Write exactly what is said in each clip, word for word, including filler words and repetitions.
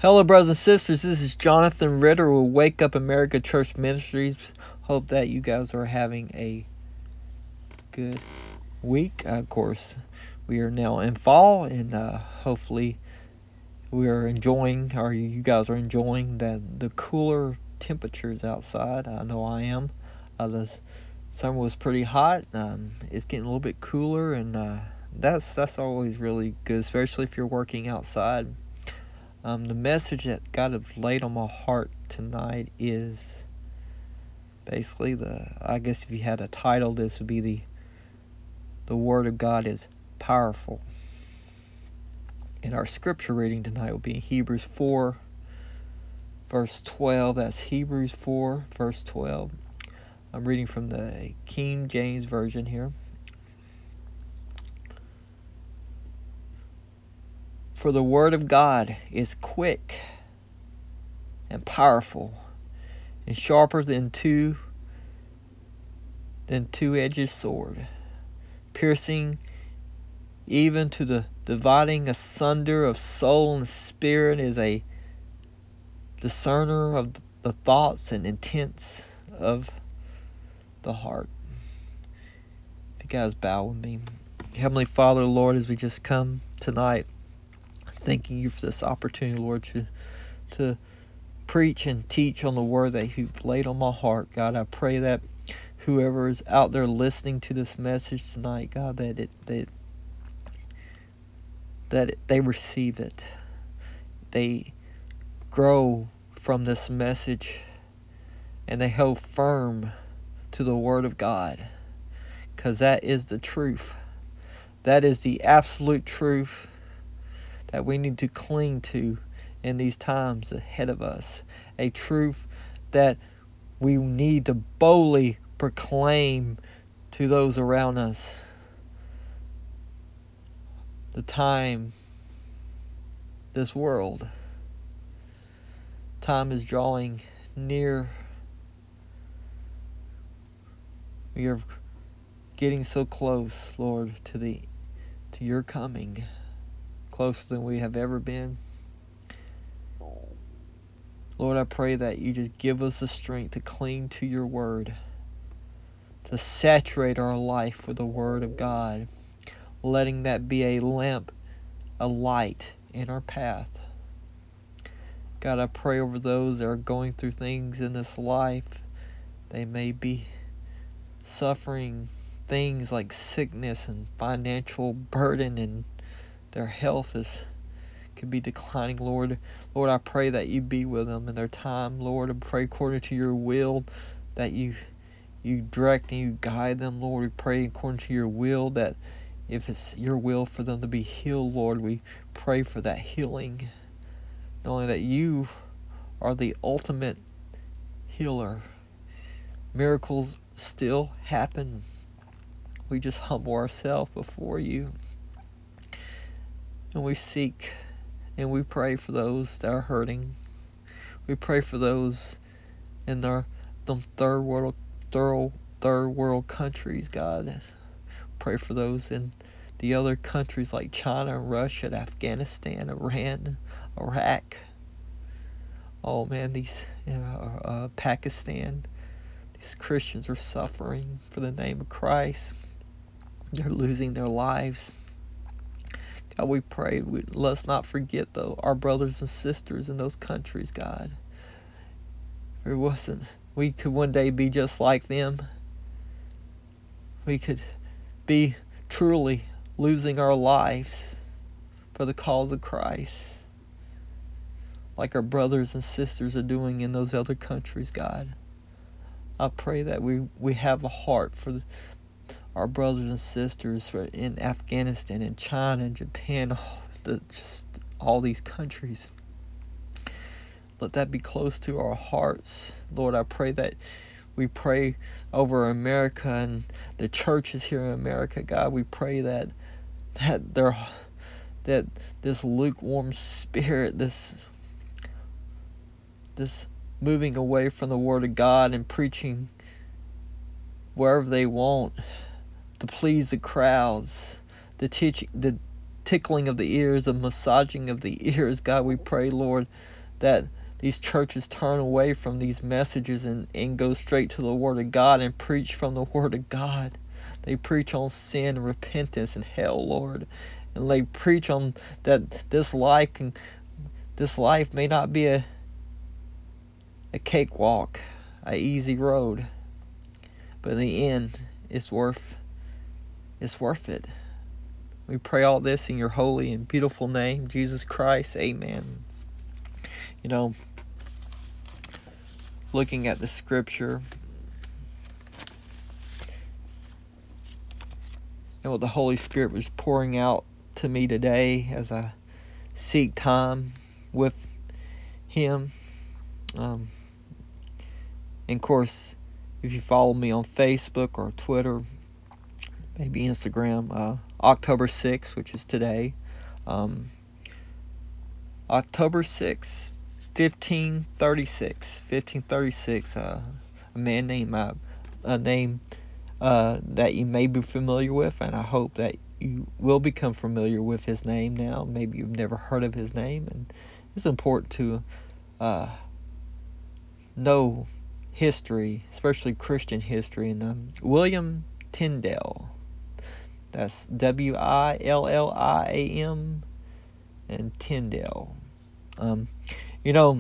Hello, brothers and sisters. This is Jonathan Ritter with Wake Up America Church Ministries. Hope that you guys are having a good week. Uh, of course, we are now in fall, and uh, hopefully, we are enjoying, or you guys are enjoying the the cooler temperatures outside. I know I am. Uh, the summer was pretty hot. Um, it's getting a little bit cooler, and uh, that's that's always really good, especially if you're working outside. Um, the message that God has laid on my heart tonight is basically the, I guess if you had a title, this would be the, the Word of God is powerful. And our scripture reading tonight will be Hebrews four, verse twelve. That's Hebrews four, verse twelve. I'm reading from the King James Version here. For the Word of God is quick and powerful and sharper than two than two-edged sword, piercing even to the dividing asunder of soul and spirit, is a discerner of the thoughts and intents of the heart. If you guys bow with me. Heavenly Father, Lord, as we just come tonight, thanking you for this opportunity, Lord, to to preach and teach on the word that you've laid on my heart. God, I pray that whoever is out there listening to this message tonight, God, that it that that they receive it. They grow from this message and they hold firm to the Word of God, because that is the truth. That is the absolute truth that we need to cling to in these times ahead of us. A truth that we need to boldly proclaim to those around us. The time, this world, time is drawing near. We are getting so close, Lord, to the to your coming, closer than we have ever been. Lord, I pray that you just give us the strength to cling to your word, to saturate our life with the word of God, letting that be a lamp, a light in our path. God, I pray over those that are going through things in this life. They may be suffering things like sickness and financial burden, and their health is could be declining, Lord. Lord, I pray that you be with them in their time, Lord. I pray according to your will that you you direct and you guide them, Lord. We pray according to your will that if it's your will for them to be healed, Lord, we pray for that healing, knowing that you are the ultimate healer. Miracles still happen. We just humble ourselves before you, and we seek and we pray for those that are hurting. We pray for those in their the third world third, third world countries, God. Pray for those in the other countries like China, Russia, Afghanistan, Iran, Iraq. Oh man, these you know, uh, Pakistan. These Christians are suffering for the name of Christ. They're losing their lives. God, we pray, we, let's not forget though our brothers and sisters in those countries, God. If it wasn't, we could one day be just like them. We could be truly losing our lives for the cause of Christ, like our brothers and sisters are doing in those other countries, God. I pray that we, we have a heart for the, our brothers and sisters in Afghanistan and China and Japan, oh, the, just all these countries. Let that be close to our hearts. Lord, I pray that we pray over America and the churches here in America, God. We pray that that there that this lukewarm spirit, this this moving away from the Word of God and preaching wherever they want to please the crowds, the teaching, the tickling of the ears, a massaging of the ears. God, we pray, Lord, that these churches turn away from these messages and, and go straight to the Word of God and preach from the Word of God. They preach on sin and repentance and hell, Lord. And they preach on that this life can, this life may not be a, a cakewalk, a easy road, but in the end, it's worth, it's worth it. We pray all this in your holy and beautiful name, Jesus Christ. Amen. You know, looking at the scripture and what the Holy Spirit was pouring out to me today as I seek time with Him. Um, and of course, if you follow me on Facebook or Twitter, maybe Instagram, uh, October sixth, which is today, um, October sixth, fifteen thirty-six, fifteen thirty-six, uh, a man named, uh, a name uh, that you may be familiar with, and I hope that you will become familiar with his name now. Maybe you've never heard of his name, and it's important to uh, know history, especially Christian history. And um, William Tyndale, that's W I L L I A M, and Tyndale. Um, you know,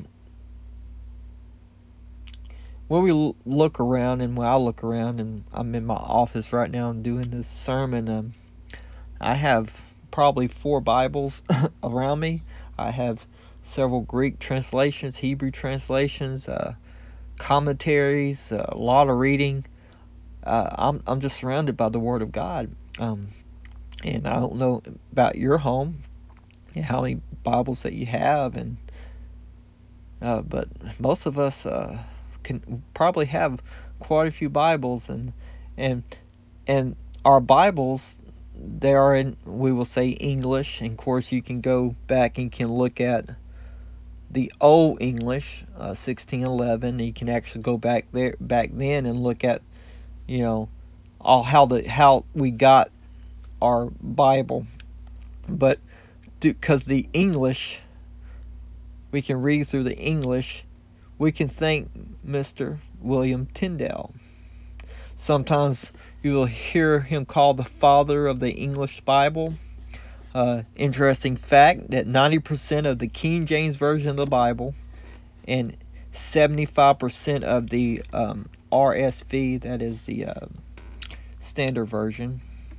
when we look around, and when I look around, and I'm in my office right now and doing this sermon, um, I have probably four Bibles around me. I have several Greek translations, Hebrew translations, uh, commentaries, uh, a lot of reading. Uh, I'm I'm just surrounded by the Word of God. Um, and I don't know about your home and how many Bibles that you have, and uh, but most of us uh, can probably have quite a few Bibles, and and and our Bibles, they are in, we will say, English. And of course, you can go back and can look at the Old English, uh, sixteen eleven. You can actually go back there, back then, and look at, you know, all how the how we got our Bible. But because the English, we can read through the English, we can thank Mister William Tyndale. Sometimes you will hear him called the father of the English Bible. Uh, interesting fact that ninety percent of the King James Version of the Bible and seventy-five percent of the um, R S V, that is the uh, Standard Version,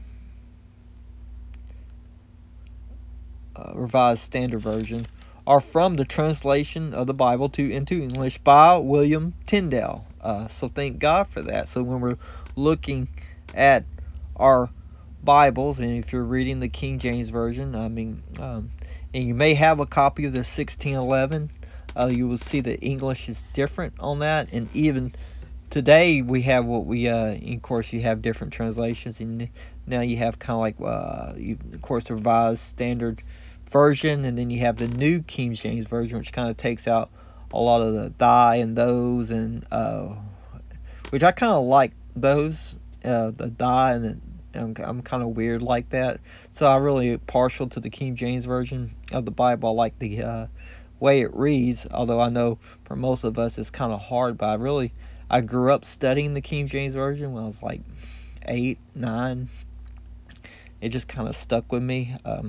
uh, Revised Standard Version, are from the translation of the Bible to into English by William Tyndale. Uh, so thank God for that. So when we're looking at our Bibles, and if you're reading the King James Version, I mean, um, and you may have a copy of the sixteen eleven, uh, you will see that English is different on that. And even today we have what we, uh, of course, you have different translations, and now you have kind of like, uh, you, of course, the Revised Standard Version, and then you have the New King James Version, which kind of takes out a lot of the thy and those, and uh, which I kind of like those, uh, the thy, and the, I'm, I'm kind of weird like that. So I'm really partial to the King James Version of the Bible. I like the uh, way it reads, although I know for most of us it's kind of hard. But I really, I grew up studying the King James Version when I was like eight, nine. It just kind of stuck with me. Um,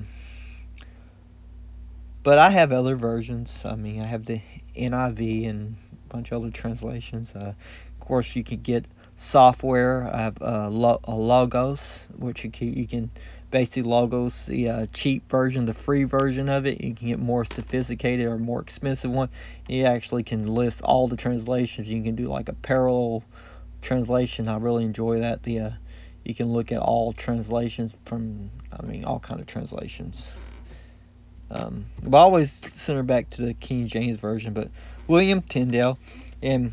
but I have other versions. I mean, I have the N I V and a bunch of other translations. Uh, of course, you can get software. I have uh, Logos, which you can, you can basically Logos, the uh, cheap version, the free version of it. You can get more sophisticated or more expensive one. You actually can list all the translations. You can do like a parallel translation. I really enjoy that. The uh, you can look at all translations from, I mean, all kind of translations. Um, but I always center back to the King James Version. But William Tyndale, and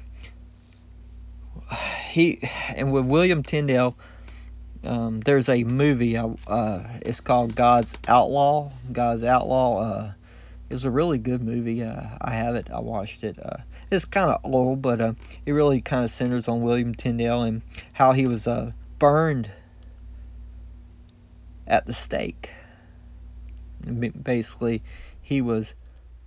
he and with William Tyndale, um, there's a movie. Uh, it's called God's Outlaw. God's Outlaw. Uh, it was a really good movie. Uh, I have it. I watched it. Uh, it's kind of old, but uh, it really kind of centers on William Tyndale and how he was uh, burned at the stake. Basically, he was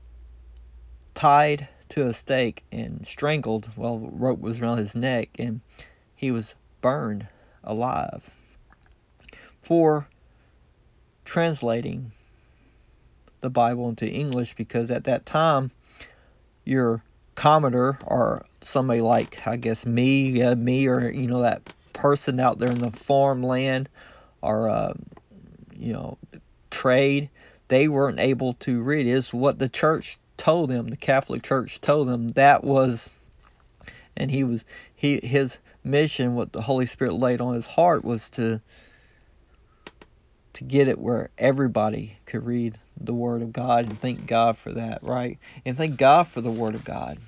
tied to a stake and strangled while the rope was around his neck, and he was burned alive for translating the Bible into English, because at that time your commodore, or somebody like, I guess, me, yeah, me, or, you know, that person out there in the farmland, or, uh, you know, trade, they weren't able to read. It's what the church told them, the Catholic Church told them that was, and he was, he, his mission, what the Holy Spirit laid on his heart, was to, to get it where everybody could read the Word of God, and thank God for that, right? And thank God for the Word of God.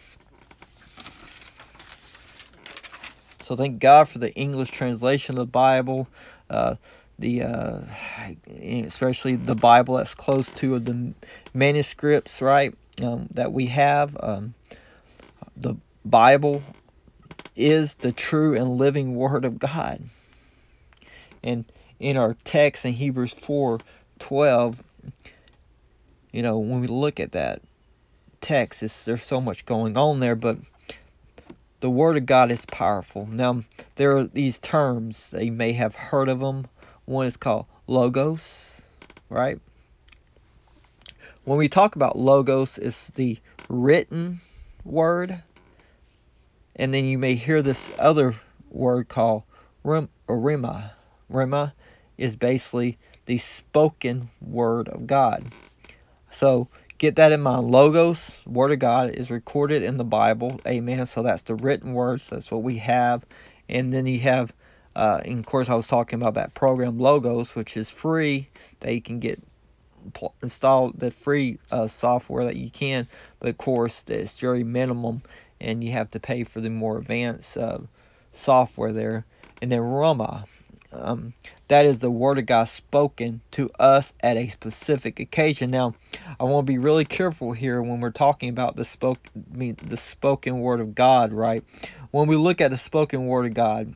So thank God for the English translation of the Bible, uh, the uh, especially the Bible that's close to the manuscripts, right, um, that we have. Um, the Bible is the true and living Word of God. And in our text in Hebrews four twelve, you know, when we look at that text, it's, there's so much going on there, but the Word of God is powerful. Now, there are these terms, that you may have heard of them. One is called logos, right? When we talk about logos, it's the written word. And then you may hear this other word called rem, or rhema. Rhema is basically the spoken word of God. So get that in mind. Logos, Word of God, is recorded in the Bible. Amen. So that's the written words. That's what we have. And then you have, uh, and of course, I was talking about that program Logos, which is free. That you can get installed, the free uh, software that you can. But of course, it's very minimum, and you have to pay for the more advanced uh, software there. And then Rhema. Um, that is the Word of God spoken to us at a specific occasion. Now, I want to be really careful here when we're talking about the spoke, I mean, the spoken Word of God, right? When we look at the spoken Word of God,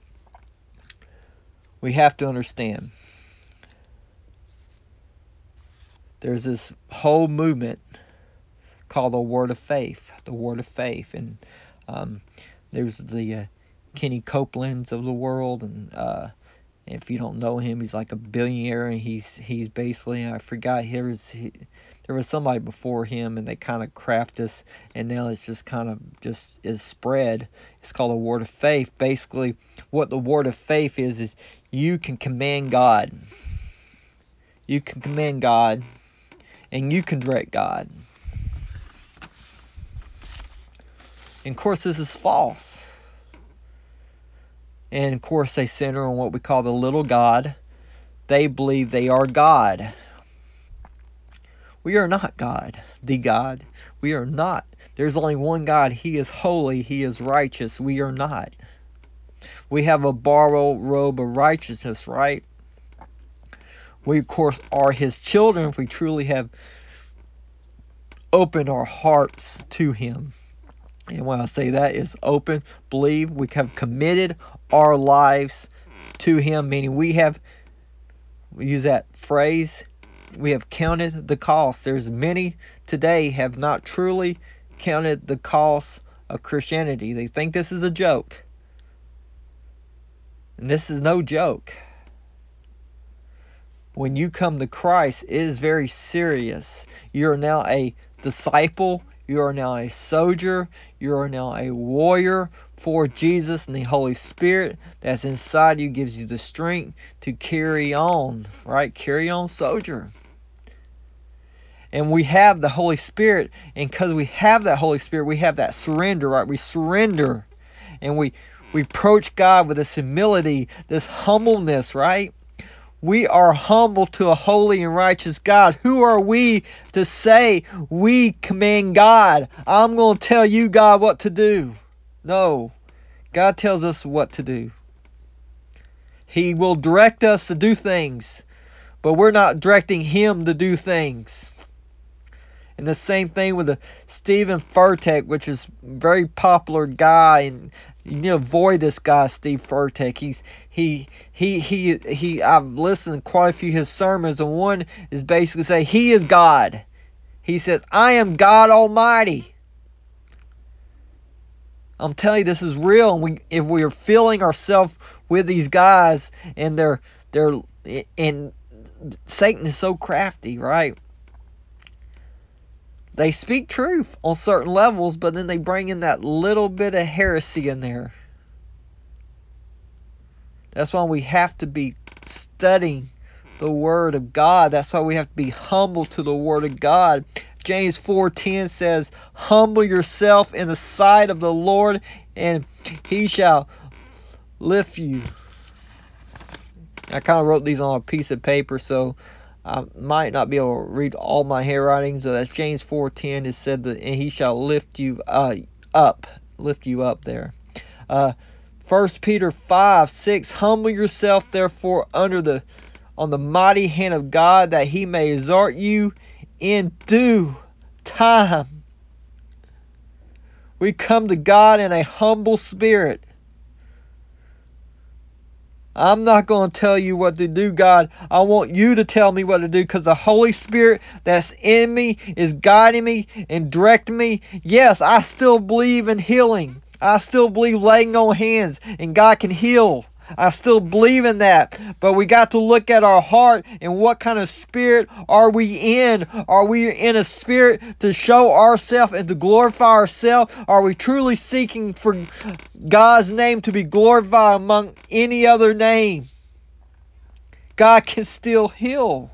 we have to understand there's this whole movement called the Word of Faith, the Word of Faith, and um, there's the uh, Kenny Copelands of the world, and uh, if you don't know him, he's like a billionaire, and he's he's basically, I forgot, here was he, there was somebody before him, and they kind of craft this, and now it's just kind of just is spread. It's called the Word of Faith. Basically, what the Word of Faith is is you can command God, you can command God, and you can direct God. And of course, this is false. And of course, they center on what we call the little God. They believe they are God. We are not God, the God. We are not. There's only one God. He is holy. He is righteous. We are not. We have a borrowed robe of righteousness, right? We, of course, are His children if we truly have opened our hearts to Him. And when I say that is open, believe, we have committed our lives to Him, meaning we have, we use that phrase, we have counted the cost. There's many today have not truly counted the cost of Christianity. They think this is a joke. And this is no joke. When you come to Christ, it is very serious. You are now a disciple. You are now a soldier. You are now a warrior for Jesus, and the Holy Spirit that's inside you gives you the strength to carry on, right? Carry on, soldier. And we have the Holy Spirit, and because we have that Holy Spirit, we have that surrender, right? We surrender, and we, we approach God with this humility, this humbleness, right? We are humble to a holy and righteous God. Who are we to say we command God? I'm going to tell you, God, what to do. No. God tells us what to do. He will direct us to do things, but we're not directing Him to do things. And the same thing with the Stephen Furtick, which is a very popular guy, and You need to avoid this guy, Steve Furtick. He's he he he he. I've listened to quite a few of his sermons, and one is basically say he is God. He says, "I am God Almighty." I'm telling you, this is real. And we, if we are filling ourselves with these guys, and they're they're and Satan is so crafty, right? They speak truth on certain levels, but then they bring in that little bit of heresy in there. That's why we have to be studying the Word of God. That's why we have to be humble to the Word of God. James four ten says, "Humble yourself in the sight of the Lord, and He shall lift you." I kind of wrote these on a piece of paper, so I might not be able to read all my handwriting. So that's James four ten. It said that, and He shall lift you uh, up, lift you up there. Uh, First Peter five six. Humble yourself, therefore, under the on the mighty hand of God, that He may exhort you in due time. We come to God in a humble spirit. I'm not going to tell you what to do, God. I want you to tell me what to do, because the Holy Spirit that's in me is guiding me and directing me. Yes, I still believe in healing. I still believe laying on hands and God can heal. I still believe in that. But we got to look at our heart and what kind of spirit are we in? Are we in a spirit to show ourselves and to glorify ourselves? Are we truly seeking for God's name to be glorified among any other name? God can still heal.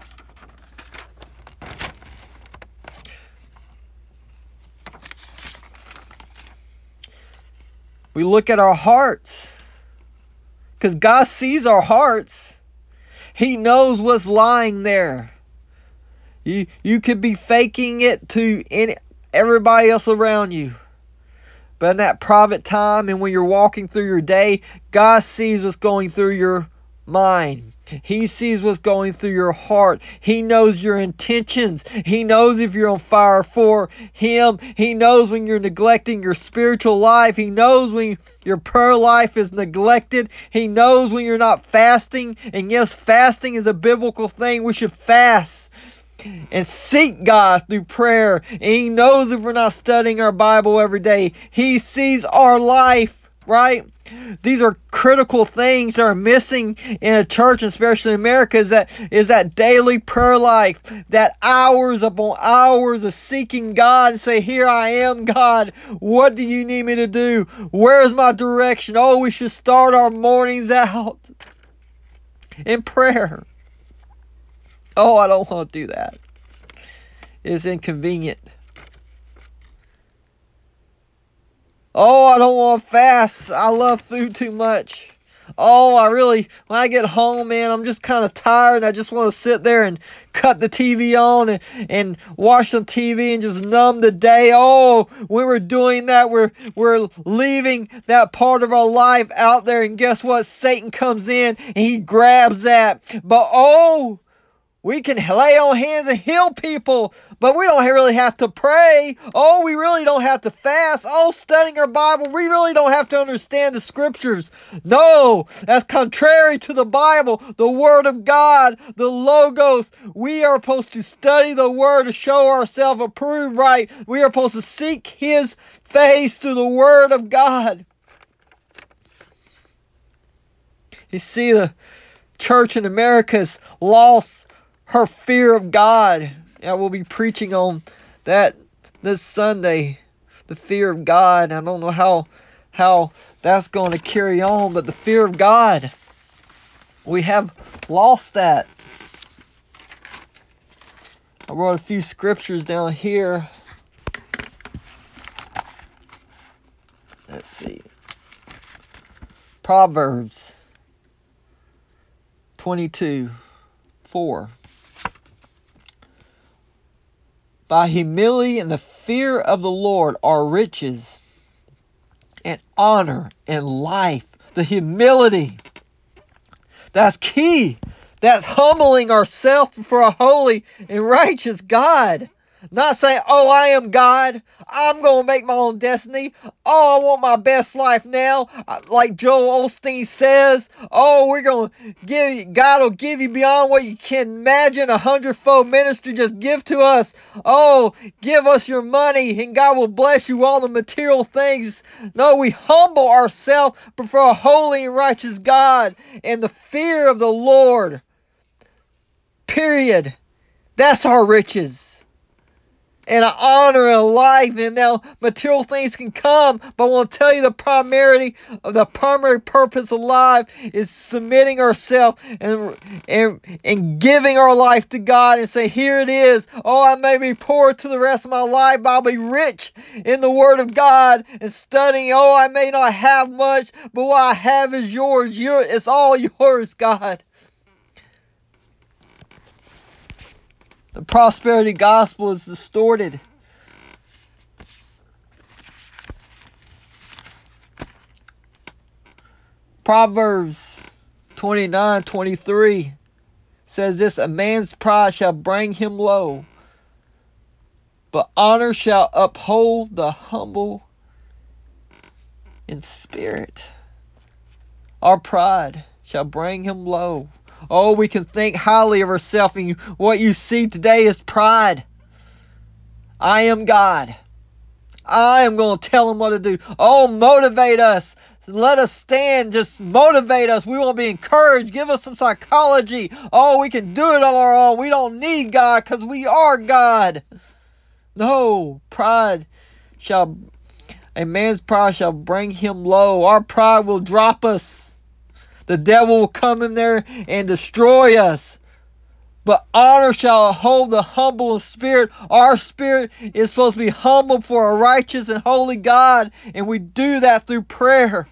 We look at our hearts, because God sees our hearts. He knows what's lying there. You you could be faking it to any, everybody else around you. But in that private time and when you're walking through your day, God sees what's going through your mind. He sees what's going through your heart. He knows your intentions. He knows if you're on fire for Him. He knows when you're neglecting your spiritual life. He knows when your prayer life is neglected. He knows when you're not fasting. And yes, fasting is a biblical thing. We should fast and seek God through prayer. And He knows if we're not studying our Bible every day. He sees our life, right? These are critical things that are missing in a church, especially in America, is that is that daily prayer life, that hours upon hours of seeking God and say, "Here I am, God. What do you need me to do? Where's my direction?" Oh, we should start our mornings out in prayer. Oh, I don't want to do that. It's inconvenient. Oh, I don't want to fast. I love food too much. Oh, I really, when I get home, man, I'm just kind of tired and I just want to sit there and cut the T V on and, and watch some T V and just numb the day. Oh, when we're doing that, we're, we're leaving that part of our life out there, and guess what? Satan comes in and he grabs that. But oh, we can lay on hands and heal people, but we don't really have to pray. Oh, we really don't have to fast. Oh, studying our Bible, we really don't have to understand the scriptures. No, that's contrary to the Bible, the Word of God, the Logos. We are supposed to study the Word to show ourselves approved, right? We are supposed to seek His face through the Word of God. You see, the church in America has lost her fear of God. I will be preaching on that this Sunday. The fear of God. I don't know how how that's going to carry on, but the fear of God. We have lost that. I wrote a few scriptures down here. Let's see. Proverbs twenty-two four. By humility and the fear of the Lord are riches and honor and life. The humility. That's key. That's humbling ourselves before a holy and righteous God. Not saying, oh, I am God. I'm going to make my own destiny. Oh, I want my best life now. Like Joel Osteen says, oh, we're going to give you, God will give you beyond what you can imagine. A hundredfold ministry, just give to us. Oh, give us your money and God will bless you all the material things. No, we humble ourselves before a holy and righteous God and the fear of the Lord. Period. That's our riches. And an honor and a life, and now material things can come, but I want to tell you the primary, the primary purpose of life is submitting ourselves and, and and giving our life to God and say, here it is. Oh, I may be poor to the rest of my life, but I'll be rich in the Word of God and studying. Oh, I may not have much, but what I have is yours. Your, it's all yours, God. The prosperity gospel is distorted. Proverbs twenty-nine twenty-three says this, a man's pride shall bring him low, but honor shall uphold the humble in spirit. Our pride shall bring him low. Oh, we can think highly of ourselves, and what you see today is pride. I am God. I am going to tell him what to do. Oh, motivate us. Let us stand. Just motivate us. We want to be encouraged. Give us some psychology. Oh, we can do it on our own. We don't need God because we are God. No, pride shall, a man's pride shall bring him low. Our pride will drop us. The devil will come in there and destroy us. But honor shall hold the humble in spirit. Our spirit is supposed to be humble for a righteous and holy God. And we do that through prayer.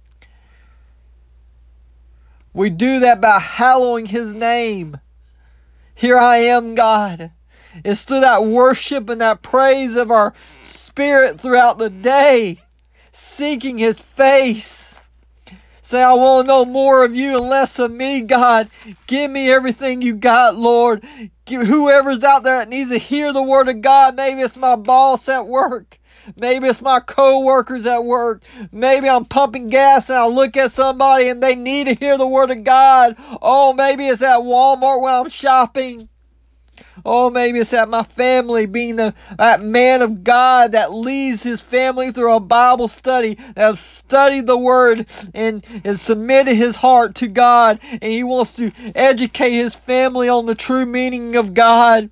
We do that by hallowing His name. Here I am, God. It's through that worship and that praise of our spirit throughout the day. Seeking His face. Say, I want to know more of you and less of me, God. Give me everything you got, Lord. Give whoever's out there that needs to hear the word of God. Maybe it's my boss at work. Maybe it's my co-workers at work. Maybe I'm pumping gas and I look at somebody and they need to hear the word of God. Oh, maybe it's at Walmart when I'm shopping. Oh, maybe it's at my family, being the, that man of God that leads his family through a Bible study, that have studied the Word and, and submitted his heart to God, and he wants to educate his family on the true meaning of God.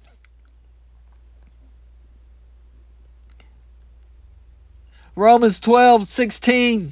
Romans twelve sixteen.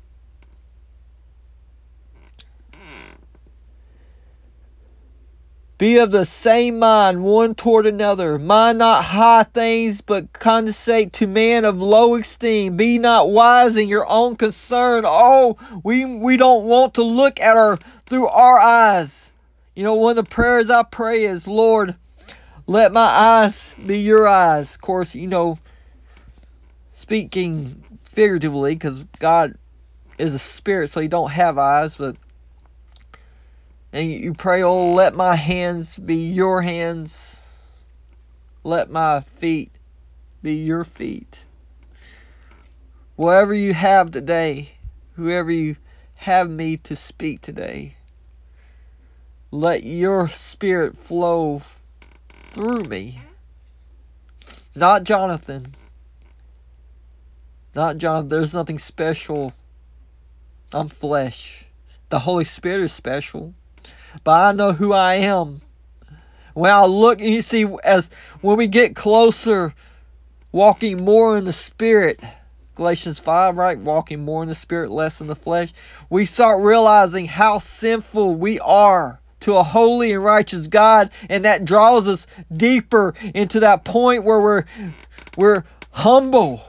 Be of the same mind one toward another. Mind not high things, but condescend to men of low esteem. Be not wise in your own concern. Oh, we we don't want to look at our through our eyes. You know, one of the prayers I pray is, Lord, let my eyes be your eyes. Of course, you know, speaking figuratively, because God is a spirit, so He don't have eyes, but and you pray, oh, let my hands be your hands. Let my feet be your feet. Whatever you have today, whoever you have me to speak today, let your spirit flow through me. Not Jonathan. Not Jonathan. There's nothing special. I'm flesh. The Holy Spirit is special. But I know who I am. When I look, and you see, as when we get closer, walking more in the Spirit, Galatians five, right? Walking more in the Spirit, less in the flesh. We start realizing how sinful we are to a holy and righteous God, and that draws us deeper into that point where we're we're humble.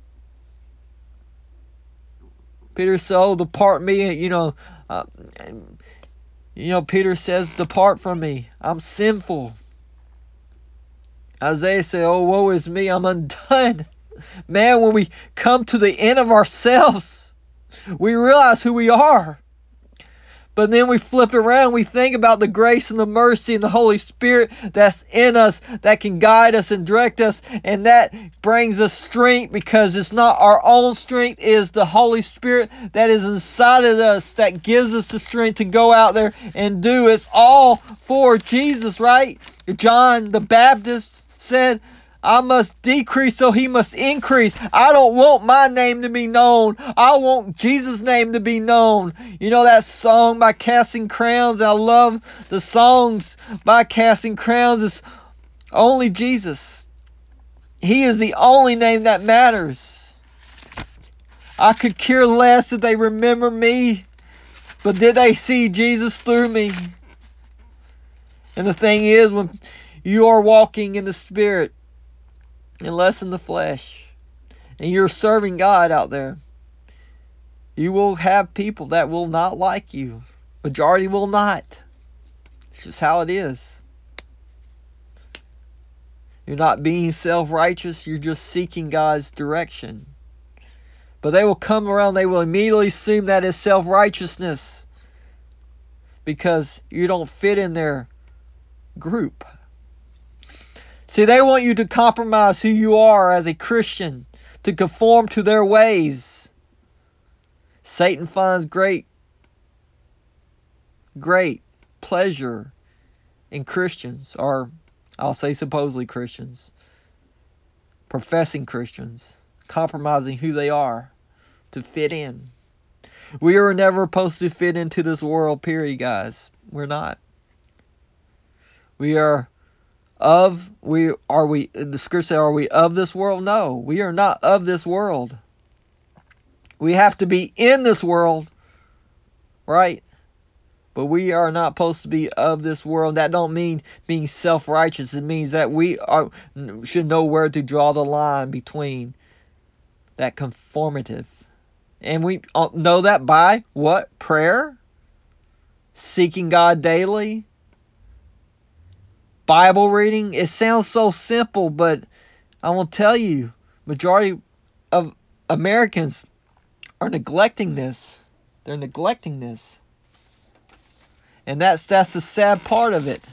Peter said, "Oh, depart me," you know. Uh, You know, Peter says, depart from me. I'm sinful. Isaiah said, oh, woe is me. I'm undone. Man, when we come to the end of ourselves, we realize who we are. But then we flip it around. We think about the grace and the mercy and the Holy Spirit that's in us, that can guide us and direct us. And that brings us strength, because it's not our own strength. It is the Holy Spirit that is inside of us that gives us the strength to go out there and do. It's all for Jesus, right? John the Baptist said, I must decrease so he must increase. I don't want my name to be known. I want Jesus' name to be known. You know that song by Casting Crowns? I love the songs by Casting Crowns. It's only Jesus. He is the only name that matters. I could care less if they remember me, but did they see Jesus through me? And the thing is, when you are walking in the Spirit and less in the flesh, and you're serving God out there, you will have people that will not like you. Majority will not. It's just how it is. You're not being self-righteous. You're just seeking God's direction. But they will come around. They will immediately assume that is self-righteousness, because you don't fit in their group. See, they want you to compromise who you are as a Christian, to conform to their ways. Satan finds great, great pleasure in Christians, or I'll say supposedly Christians, professing Christians, compromising who they are to fit in. We are never supposed to fit into this world, period, guys. We're not. We are Of we are we the scripture says, are we of this world? No, we are not of this world. We have to be in this world, right? But we are not supposed to be of this world. That don't mean being self-righteous. It means that we are should know where to draw the line between that conformative. And we know that by what? Prayer, seeking God daily, Bible reading. It sounds so simple, but I will tell you, majority of Americans are neglecting this. They're neglecting this. And that's that's the sad part of it.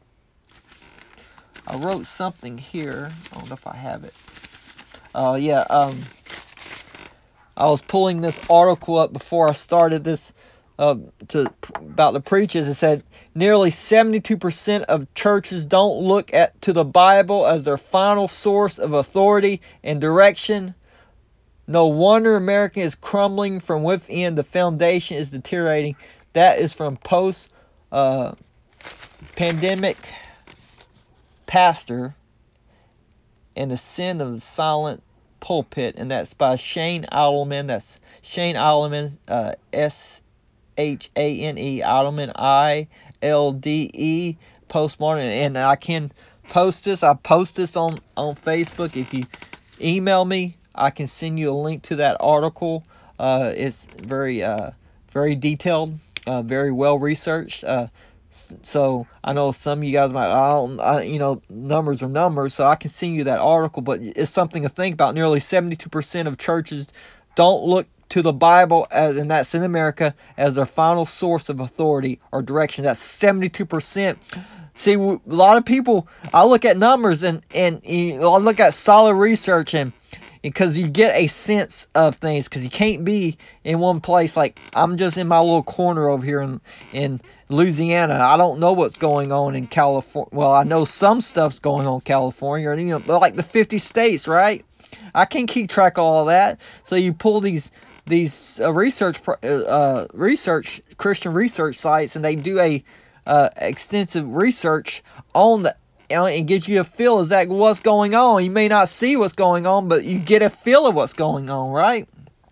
I wrote something here. I don't know if I have it. Oh, uh, yeah. Um, I was pulling this article up before I started this uh, to about the preachers. It said nearly seventy-two percent of churches don't look at to the Bible as their final source of authority and direction. No wonder America is crumbling from within. The foundation is deteriorating. That is from post uh, pandemic pastor and the sin of the silent pulpit, and that's by Shane Idleman. That's Shane Idleman, uh, S H A N E, Idleman, I L D E, postmodern. And I can post this. I post this on, on Facebook. If you email me, I can send you a link to that article. Uh, it's very, uh, very detailed, uh, very well researched. Uh, So I know some of you guys might, I don't, I, you know, numbers are numbers, so I can send you that article, but it's something to think about. Nearly seventy-two percent of churches don't look to the Bible, as, and that's in America, as their final source of authority or direction. That's seventy-two percent. See, a lot of people, I look at numbers and, and you know, I look at solid research, and because you get a sense of things, because you can't be in one place. Like, I'm just in my little corner over here in, in Louisiana. I don't know what's going on in California. Well, I know some stuff's going on in California, or, you know, like the fifty states, right? I can't keep track of all that. So you pull these these uh, research uh, research Christian research sites, and they do a uh, extensive research on the. And gives you a feel of exactly what's going on. You may not see what's going on, but you get a feel of what's going on, right?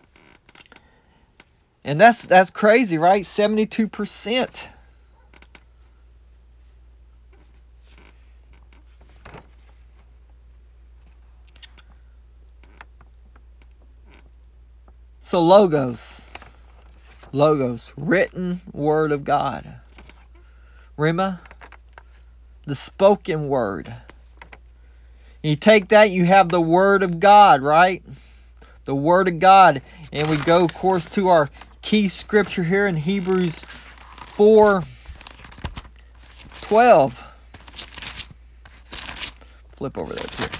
And that's that's crazy, right? seventy-two percent. So logos. Logos. Written word of God. Rhema. The spoken word. You take that, you have the word of God, right? The word of God. And we go, of course, to our key scripture here in Hebrews four twelve. Flip over there too.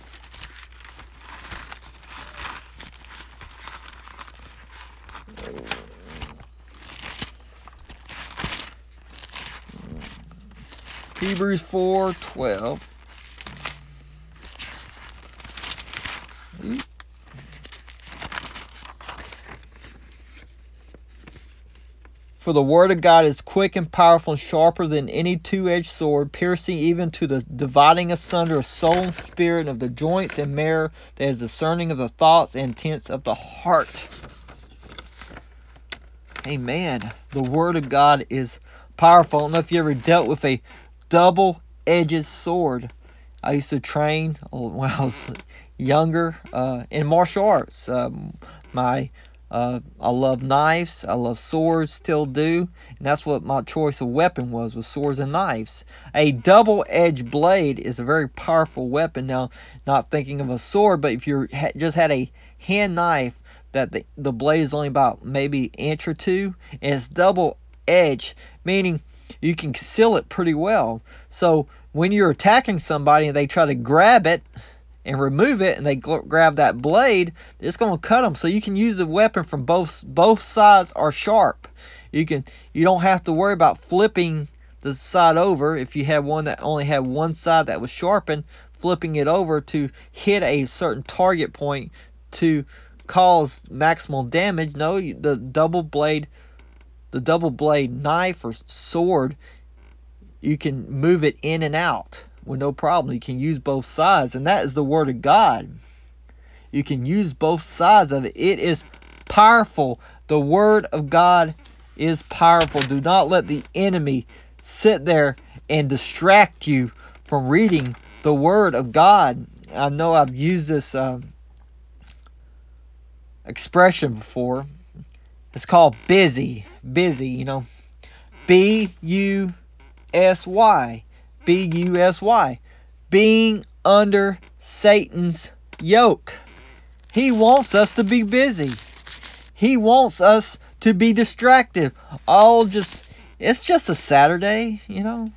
Hebrews four twelve. For the word of God is quick and powerful and sharper than any two-edged sword, piercing even to the dividing asunder of soul and spirit, and of the joints and marrow, that is discerning of the thoughts and intents of the heart. Amen. The word of God is powerful. I don't know if you ever dealt with a double-edged sword. I used to train when I was younger uh, in martial arts. Um, my uh, I love knives. I love swords, still do. And that's what my choice of weapon was, was swords and knives. A double-edged blade is a very powerful weapon. Now, not thinking of a sword, but if you ha- just had a hand knife that the, the blade is only about maybe an inch or two, and it's double-edged, meaning you can seal it pretty well. So when you're attacking somebody and they try to grab it and remove it, and they gl- grab that blade, it's going to cut them. So you can use the weapon from both both sides are sharp. You can you don't have to worry about flipping the side over. If you had one that only had one side that was sharpened, flipping it over to hit a certain target point to cause maximal damage. No, the double blade, the double blade knife or sword, you can move it in and out with no problem. You can use both sides, and that is the word of God. You can use both sides of it. It is powerful. The word of God is powerful. Do not let the enemy sit there and distract you from reading the word of God. I know I've used this uh, expression before. It's called busy. Busy, you know. B U S Y. B U S Y. Being under Satan's yoke. He wants us to be busy. He wants us to be distracted. Oh, just, it's just a Saturday, you know.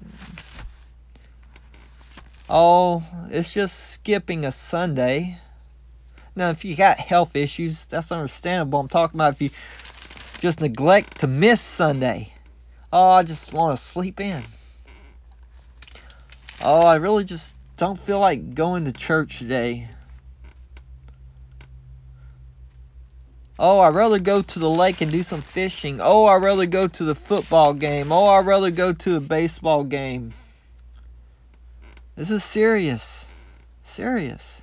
Oh, it's just skipping a Sunday. Now, if you got health issues, that's understandable. I'm talking about if you just neglect to miss Sunday. Oh, I just want to sleep in. Oh, I really just don't feel like going to church today. Oh, I'd rather go to the lake and do some fishing. Oh, I'd rather go to the football game. Oh, I'd rather go to a baseball game. This is serious. Serious.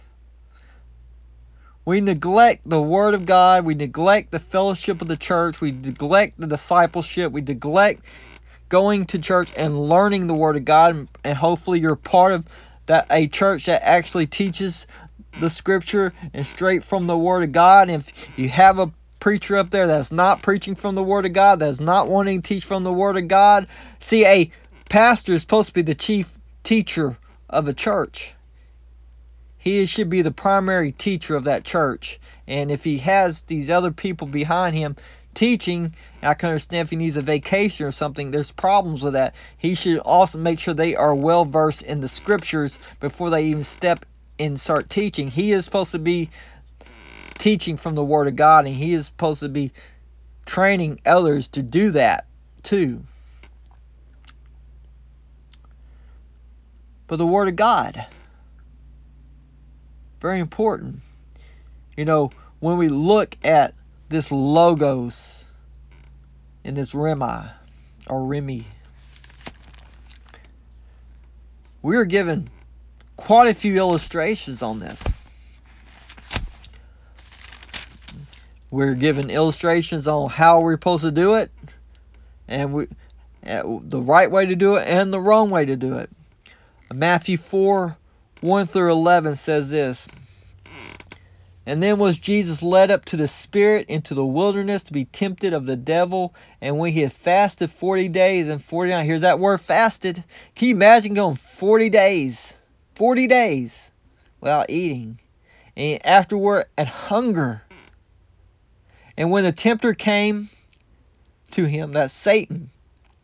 We neglect the Word of God. We neglect the fellowship of the church. We neglect the discipleship. We neglect going to church and learning the Word of God. And hopefully you're part of that a church that actually teaches the Scripture and straight from the Word of God. And if you have a preacher up there that's not preaching from the Word of God, that's not wanting to teach from the Word of God, see, a pastor is supposed to be the chief teacher of a church. He should be the primary teacher of that church. And if he has these other people behind him teaching, I can understand if he needs a vacation or something, there's problems with that. He should also make sure they are well versed in the scriptures before they even step and start teaching. He is supposed to be teaching from the Word of God, and he is supposed to be training others to do that too. But the Word of God, very important. You know, when we look at this logos in this Remi or Remi, we are given quite a few illustrations on this. We're given illustrations on how we're supposed to do it, and we, uh, the right way to do it and the wrong way to do it. Matthew four, one through eleven says this. And then was Jesus led up to the Spirit into the wilderness to be tempted of the devil. And when he had fasted forty days and forty nights, here's that word fasted. Can you imagine going forty days, forty days without eating? And afterward at hunger. And when the tempter came to him, that's Satan,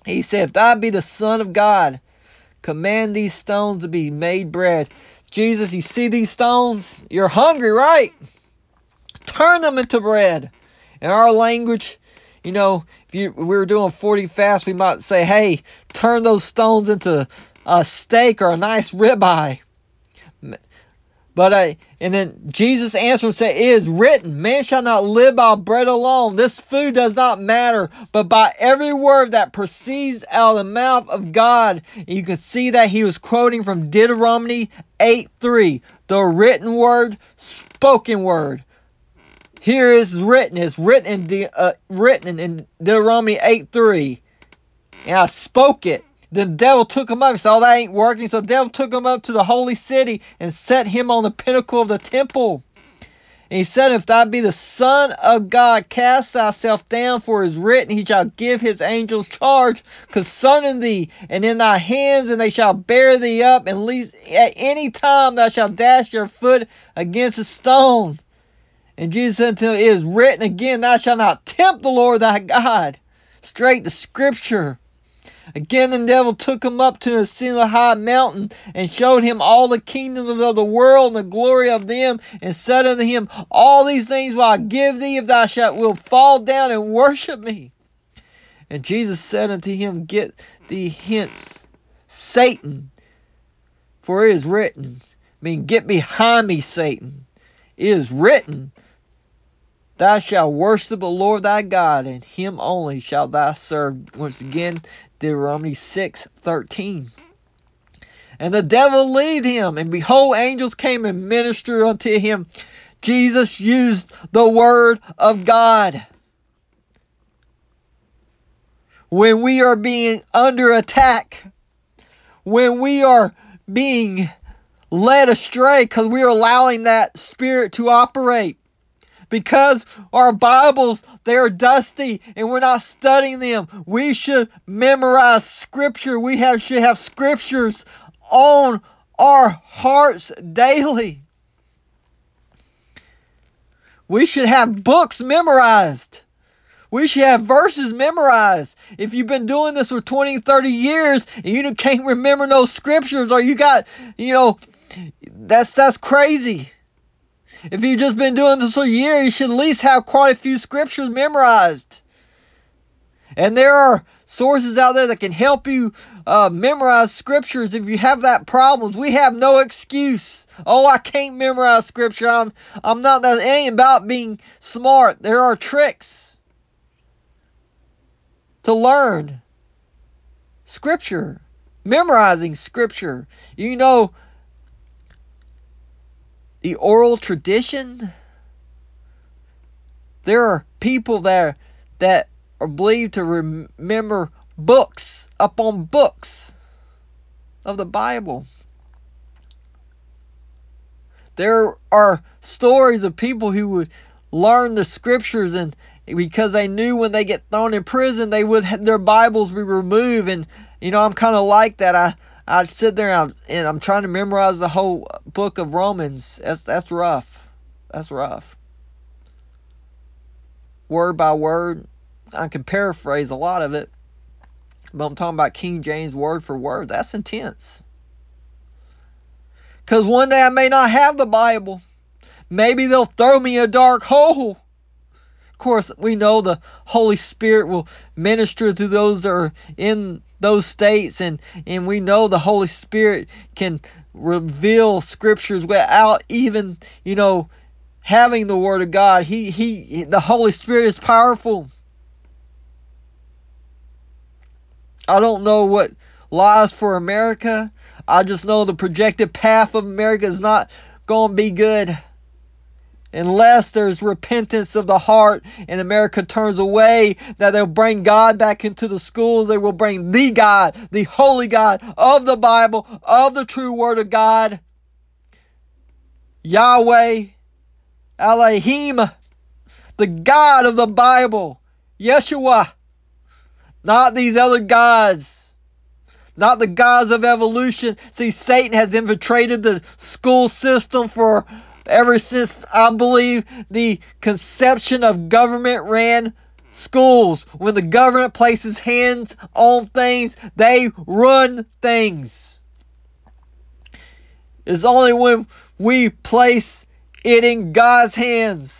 He said, if thou be the Son of God, command these stones to be made bread. Jesus, you see these stones? You're hungry, right? Turn them into bread. In our language, you know, if you, we were doing forty fasts, we might say, hey, turn those stones into a steak or a nice ribeye. But uh, and then Jesus answered and said, it is written, man shall not live by bread alone. This food does not matter, but by every word that proceeds out of the mouth of God. And you can see that he was quoting from Deuteronomy eight three, the written word, spoken word. Here is written, it's written in, the, uh, written in Deuteronomy eight three. And I spoke it. The devil took him up. He said, oh, that ain't working. So the devil took him up to the holy city and set him on the pinnacle of the temple. And he said, if thou be the Son of God, cast thyself down, for it is written, he shall give his angels charge concerning thee, and in thy hands, and they shall bear thee up, and least at any time thou shalt dash your foot against a stone. And Jesus said to him, it is written again, thou shalt not tempt the Lord thy God. Straight to Scripture. Again the devil took him up to a single high mountain, and showed him all the kingdoms of the world and the glory of them, and said unto him, all these things will I give thee, if thou shalt will fall down and worship me. And Jesus said unto him, get thee hence, Satan, for it is written, I mean, get behind me, Satan. It is written, thou shalt worship the Lord thy God, and him only shalt thou serve. Once again, Deuteronomy six thirteen. And the devil leaved him, and behold, angels came and ministered unto him. Jesus used the word of God. When we are being under attack, when we are being led astray, because we are allowing that spirit to operate. Because our Bibles, they are dusty and we're not studying them. We should memorize Scripture. We have should have Scriptures on our hearts daily. We should have books memorized. We should have verses memorized. If you've been doing this for twenty, thirty years and you can't remember those Scriptures, or you got, you know, that's that's crazy. If you've just been doing this for a year, you should at least have quite a few Scriptures memorized. And there are sources out there that can help you uh, memorize Scriptures if you have that problems. We have no excuse. Oh, I can't memorize Scripture. I'm, I'm not, that ain't about being smart. There are tricks to learn Scripture, memorizing Scripture. You know, the oral tradition. There are people there that are believed to remember books upon books of the Bible. There are stories of people who would learn the Scriptures, and because they knew when they get thrown in prison, they would have their Bibles be removed. And you know, I'm kind of like that. I I sit there and I'm, and I'm trying to memorize the whole book of Romans. That's that's rough. That's rough. Word by word. I can paraphrase a lot of it, but I'm talking about King James word for word. That's intense. Because one day I may not have the Bible. Maybe they'll throw me in a dark hole. Of course, we know the Holy Spirit will minister to those that are in those states, and, and we know the Holy Spirit can reveal Scriptures without even, you know, having the Word of God. He, he, the Holy Spirit is powerful. I don't know what lies for America. I just know the projected path of America is not going to be good. Unless there's repentance of the heart and America turns away, that they'll bring God back into the schools. They will bring the God, the holy God of the Bible, of the true Word of God. Yahweh, Elohim, the God of the Bible. Yeshua. Not these other gods. Not the gods of evolution. See, Satan has infiltrated the school system for ever since, I believe, the conception of government ran schools. When the government places hands on things, they run things. It's only when we place it in God's hands.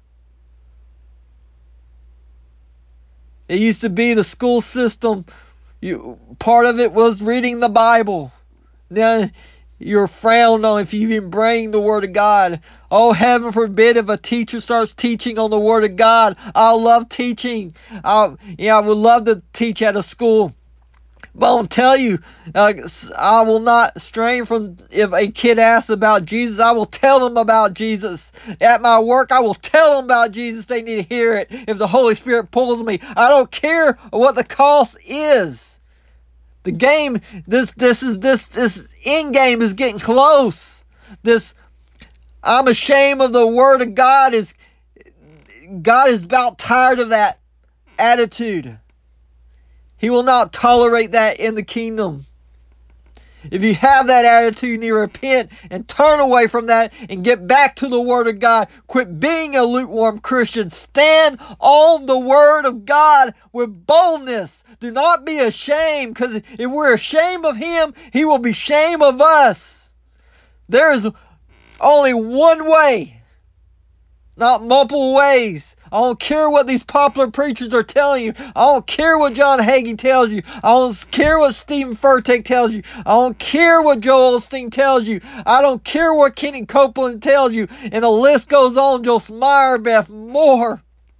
It used to be the school system. You, part of it was reading the Bible. Now you're frowned on if you even bring the Word of God. Oh, heaven forbid if a teacher starts teaching on the Word of God. I love teaching. I, yeah, I would love to teach at a school. But I'll tell you, uh, I will not strain from, if a kid asks about Jesus, I will tell them about Jesus. At my work, I will tell them about Jesus. They need to hear it. If the Holy Spirit pulls me, I don't care what the cost is. The game, this, this is, this, this end game is getting close. This, I'm ashamed of the Word of God is, God is about tired of that attitude. He will not tolerate that in the kingdom. If you have that attitude, you need to repent and turn away from that and get back to the Word of God. Quit being a lukewarm Christian. Stand on the Word of God with boldness. Do not be ashamed, because if we're ashamed of Him, He will be ashamed of us. There is only one way, not multiple ways. I don't care what these popular preachers are telling you. I don't care what John Hagee tells you. I don't care what Stephen Furtick tells you. I don't care what Joel Osteen tells you. I don't care what Kenny Copeland tells you. And the list goes on. Joe Meyer, Beth Moore,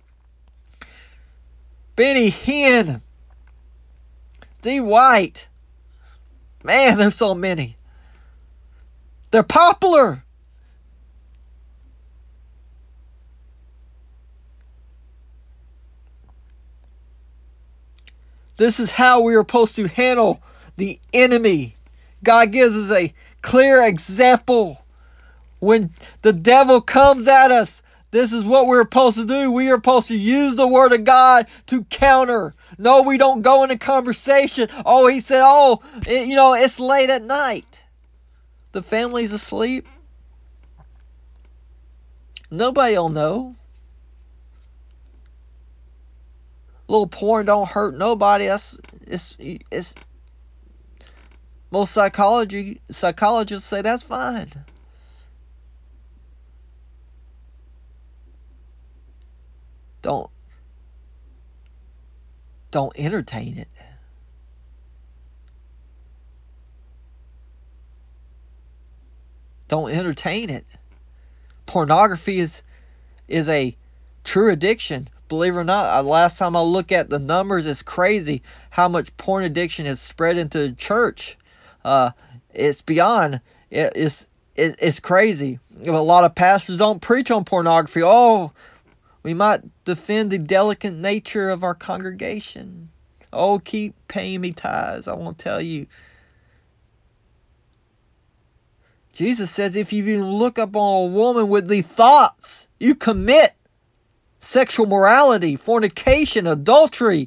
Benny Hinn, Steve White. Man, there's so many. They're popular. This is how we are supposed to handle the enemy. God gives us a clear example. When the devil comes at us, this is what we're supposed to do. We are supposed to use the Word of God to counter. No, we don't go into conversation. Oh, he said, oh, it, you know, it's late at night. The family's asleep. Nobody will know. A little porn don't hurt nobody. That's it's it's most psychology psychologists say that's fine. Don't don't entertain it. Don't entertain it. Pornography is is a true addiction. Believe it or not, last time I looked at the numbers, it's crazy how much porn addiction has spread into the church. Uh, it's beyond. It, it's it, it's crazy. A lot of pastors don't preach on pornography. Oh, we might defend the delicate nature of our congregation. Oh, keep paying me tithes. I won't tell you. Jesus says if you even look upon a woman with the thoughts, you commit sexual morality, fornication, adultery.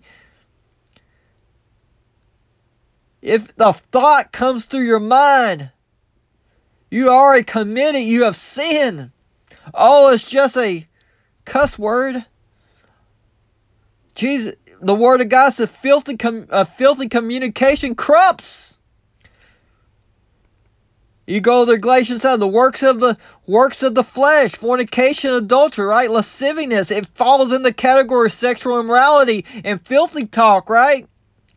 If the thought comes through your mind, you already committed, you have sinned. Oh, it's just a cuss word. Jesus, the Word of God says filthy, com, uh, filthy communication corrupts. You go to Galatians seven, the works of the works of the flesh, fornication, adultery, right? Lasciviousness. It falls in the category of sexual immorality and filthy talk, right?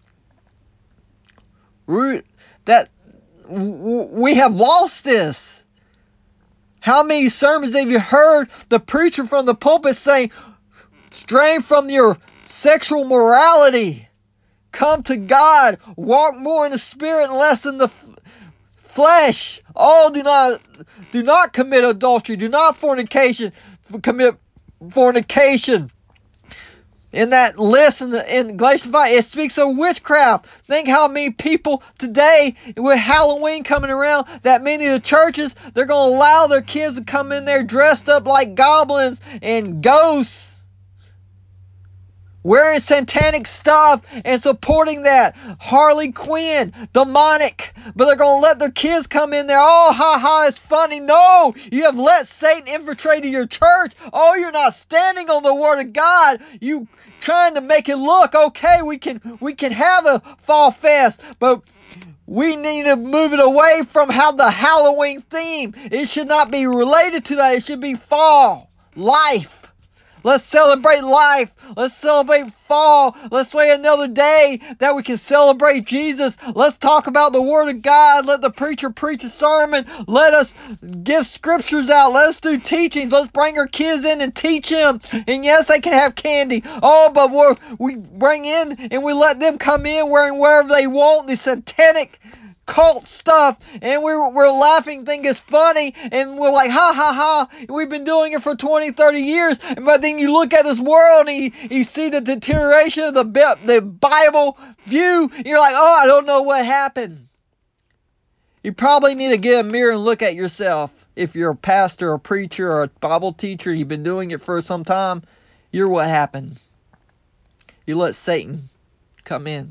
That we have lost this. How many sermons have you heard the preacher from the pulpit saying, strain from your sexual morality, come to God, walk more in the Spirit and less in the flesh. Oh, do not do not commit adultery. Do not fornication. Commit fornication. In that list in, the, in Galatians five, it speaks of witchcraft. Think how many people today, with Halloween coming around, that many of the churches, they're going to allow their kids to come in there dressed up like goblins and ghosts. wearing satanic stuff and supporting that. Harley Quinn, demonic. But they're going to let their kids come in there. Oh, ha, ha, it's funny. No, you have let Satan infiltrate your church. Oh, you're not standing on the Word of God. You trying to make it look okay. We can, we can have a fall fest, but we need to move it away from how the Halloween theme. It should not be related to that. It should be fall, life. Let's celebrate life. Let's celebrate fall. Let's wait another day that we can celebrate Jesus. Let's talk about the Word of God. Let the preacher preach a sermon. Let us give scriptures out. Let us do teachings. Let's bring our kids in and teach them. And yes, they can have candy. Oh, but we're, we bring in and we let them come in wearing wherever they want. The satanic cult stuff, and we're, we're laughing, think it's funny, and we're like, ha ha ha, we've been doing it for twenty, thirty years, but then you look at this world, and you, you see the deterioration of the, the Bible view, and you're like, oh, I don't know what happened. You probably need to get a mirror and look at yourself. If you're a pastor, or a preacher, or a Bible teacher, you've been doing it for some time, you're what happened. You let Satan come in.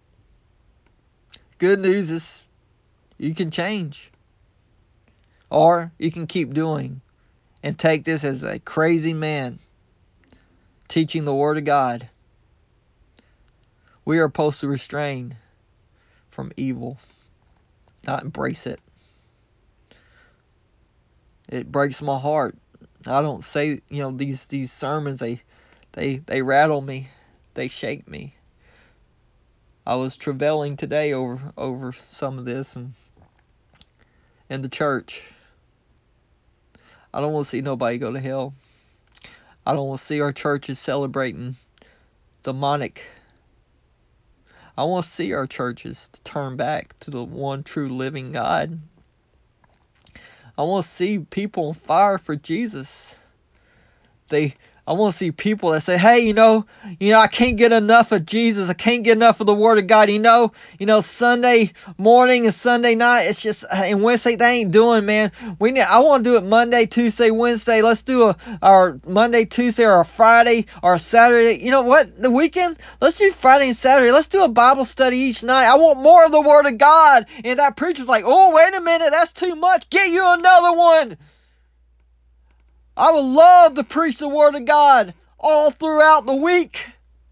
Good news is you can change. Or you can keep doing and take this as a crazy man teaching the Word of God. We are supposed to restrain from evil, not embrace it. It breaks my heart. I don't say, you know, these, these sermons, they, they, they rattle me. They shake me. I was travailing today over over some of this and in the church. I don't want to see nobody go to hell. I don't want to see our churches celebrating demonic. I want to see our churches turn back to the one true living God. I want to see people on fire for Jesus. They I want to see people that say, hey, you know, you know, I can't get enough of Jesus. I can't get enough of the Word of God. You know, you know, Sunday morning and Sunday night, it's just, and Wednesday, they ain't doing, man. We need, I want to do it Monday, Tuesday, Wednesday. Let's do a, our Monday, Tuesday, or a Friday, or a Saturday. You know what? The weekend, let's do Friday and Saturday. Let's do a Bible study each night. I want more of the Word of God. And that preacher's like, oh, wait a minute, that's too much. Get you another one. I would love to preach the Word of God all throughout the week.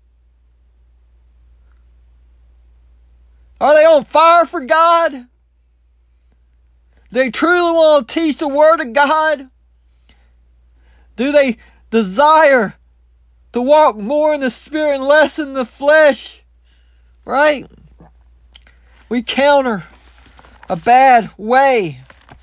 Are they on fire for God? Do they truly want to teach the Word of God? Do they desire to walk more in the Spirit and less in the flesh? Right? We counter a bad way.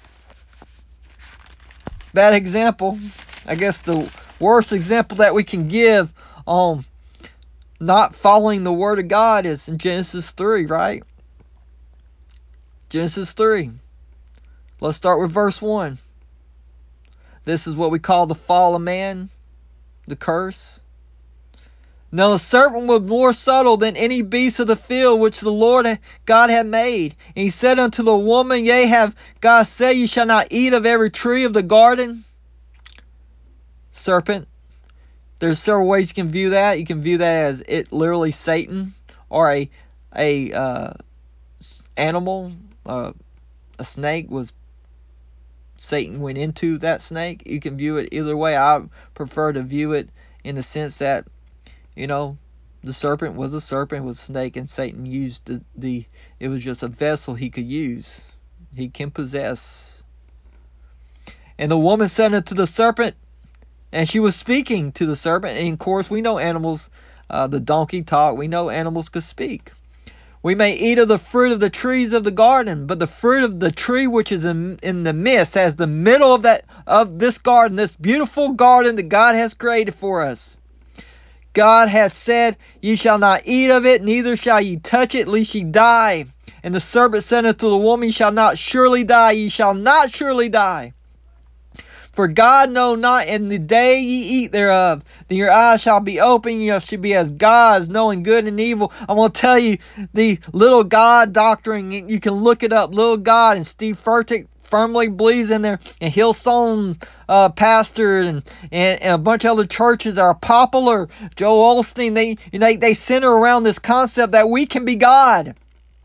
Bad example. I guess the worst example that we can give on not following the Word of God is in Genesis three, right? Genesis three. Let's start with verse one. This is what we call the fall of man, the curse. Now the serpent was more subtle than any beast of the field which the Lord God had made. And he said unto the woman, yea, have God said, you shall not eat of every tree of the garden? Serpent. There's several ways you can view that. You can view that as it literally Satan, or a a uh, animal, uh, a snake was Satan went into that snake. You can view it either way. I prefer to view it in the sense that, you know, the serpent was a serpent, was a snake, and Satan used the, the it was just a vessel he could use. He can possess. And the woman said unto the serpent, and she was speaking to the serpent. And of course, we know animals, uh, the donkey talk, we know animals could speak. We may eat of the fruit of the trees of the garden, but the fruit of the tree which is in, in the midst, as the middle of that of this garden, this beautiful garden that God has created for us. God hath said, ye shall not eat of it, neither shall ye touch it, lest ye die. And the serpent said unto the woman, ye shall not surely die, ye shall not surely die. For God know not in the day ye eat thereof, then your eyes shall be open, you shall be as gods, knowing good and evil. I'm going to tell you, the little God doctrine, you can look it up, little God, and Steve Furtick, firmly believes in there. And Hillsong uh, pastor and, and, and a bunch of other churches are popular. Joel Osteen, they, they, they center around this concept that we can be God.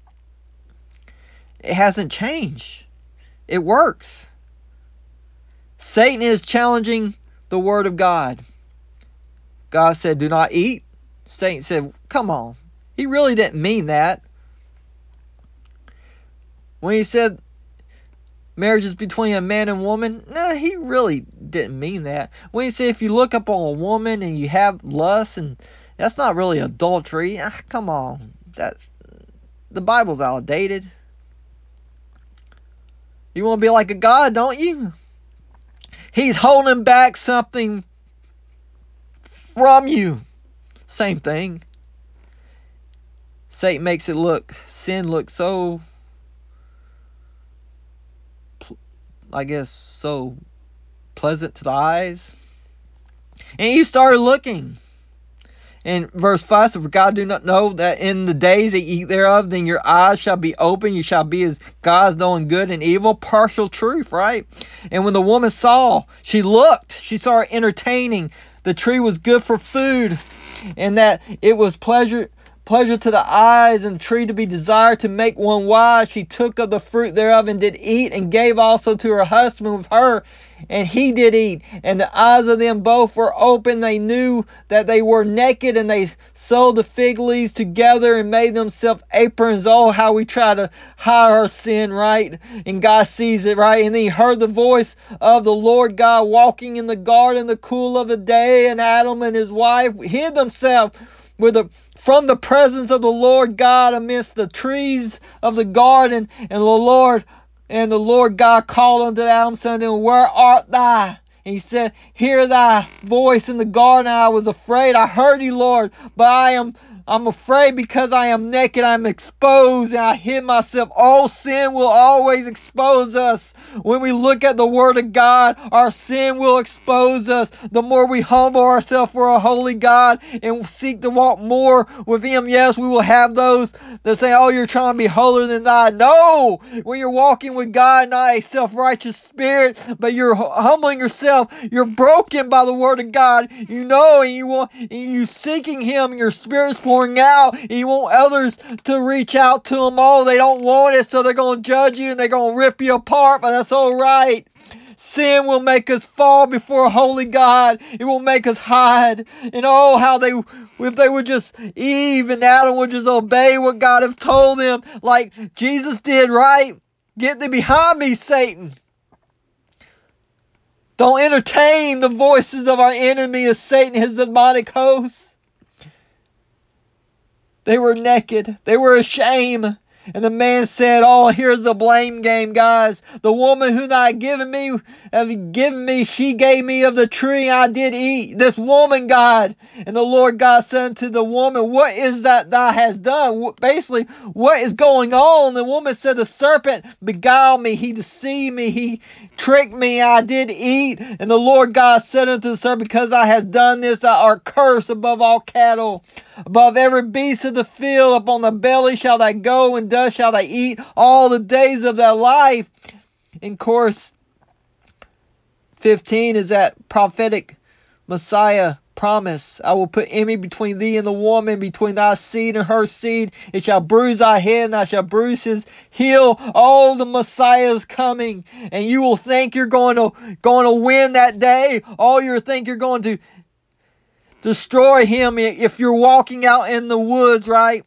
It hasn't changed. It works. Satan is challenging the word of God. God said, do not eat. Satan said, come on. He really didn't mean that. When he said marriage is between a man and woman, nah, he really didn't mean that. When he said if you look up on a woman and you have lust, and that's not really adultery. Ah, come on. That's the Bible's outdated. You want to be like a God, don't you? He's holding back something from you. Same thing. Satan makes it look, sin look so, I guess, so pleasant to the eyes. And you started looking. In verse five, so for God do not know that in the days that ye eat thereof, then your eyes shall be open, you shall be as gods, knowing good and evil. Partial truth, right? And when the woman saw, she looked, she saw it entertaining. The tree was good for food, and that it was pleasure pleasure to the eyes, and the tree to be desired to make one wise. She took of the fruit thereof and did eat, and gave also to her husband with her, and he did eat. And the eyes of them both were open. They knew that they were naked, and they sewed the fig leaves together and made themselves aprons. Oh, how we try to hide our sin, right? And God sees it, right? And he heard the voice of the Lord God walking in the garden in the cool of the day, and Adam and his wife hid themselves with the from the presence of the Lord God amidst the trees of the garden. And the Lord and the Lord God called unto Adam, saying, where art thou? And he said, hear thy voice in the garden. I was afraid. I heard you, Lord, but I am I'm afraid because I am naked. I'm exposed, and I hid myself. All sin will always expose us. When we look at the Word of God, our sin will expose us. The more we humble ourselves for a holy God and seek to walk more with Him, yes, we will have those that say, oh, you're trying to be holier than thou. No! When you're walking with God, not a self-righteous spirit, but you're humbling yourself, you're broken by the Word of God. You know, and you want, and you seeking Him, and your spirit's pouring out, and you want others to reach out to them. Oh, they don't want it, so they're going to judge you and they're going to rip you apart, but that's all right. Sin will make us fall before a holy God. It will make us hide. And oh, how they, if they would just, Eve and Adam would just obey what God have told them, like Jesus did, right? Get thee behind me, Satan. Don't entertain the voices of our enemy as Satan, his demonic host. They were naked. They were ashamed. And the man said, oh, here's the blame game, guys. The woman who thou had given me, have given me, she gave me of the tree, I did eat. This woman, God. And the Lord God said unto the woman, what is that thou hast done? Basically, what is going on? The woman said, the serpent beguiled me. He deceived me. He tricked me. I did eat. And the Lord God said unto the serpent, because I have done this, thou art cursed above all cattle, above every beast of the field. Upon the belly shall thou go, and dust shall thou eat all the days of thy life. In course fifteen is that prophetic Messiah promise. I will put enmity between thee and the woman, between thy seed and her seed. It shall bruise thy head, and I shall bruise his heel. Oh, the Messiah is coming, and you will think you're going to going to win that day. Oh, you think you're going to destroy him if you're walking out in the woods, right?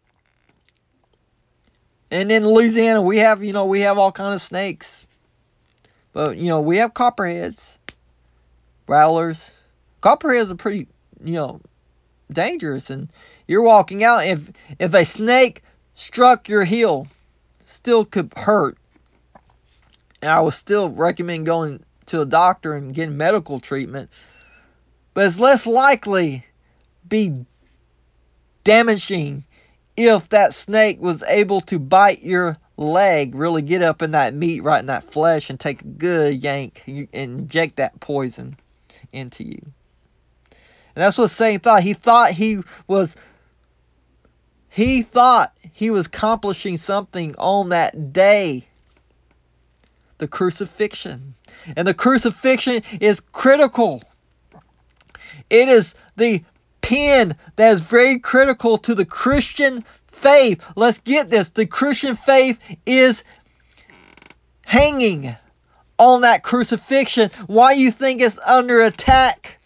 And in Louisiana, we have, you know, we have all kind of snakes. But, you know, we have copperheads, growlers. Copperheads are pretty, you know, dangerous. And you're walking out, if if a snake struck your heel, still could hurt. And I would still recommend going to a doctor and getting medical treatment. But it's less likely be damaging if that snake was able to bite your leg, really get up in that meat, right in that flesh, and take a good yank and inject that poison into you. And that's what Satan thought. He thought he was he thought he was accomplishing something on that day. The crucifixion. And the crucifixion is critical. It is the pin that is very critical to the Christian faith. Let's get this. The Christian faith is hanging on that crucifixion. Why you think it's under attack?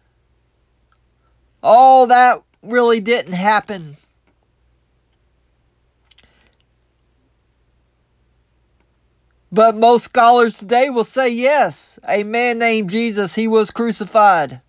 All that really didn't happen. But most scholars today will say yes, a man named Jesus, he was crucified.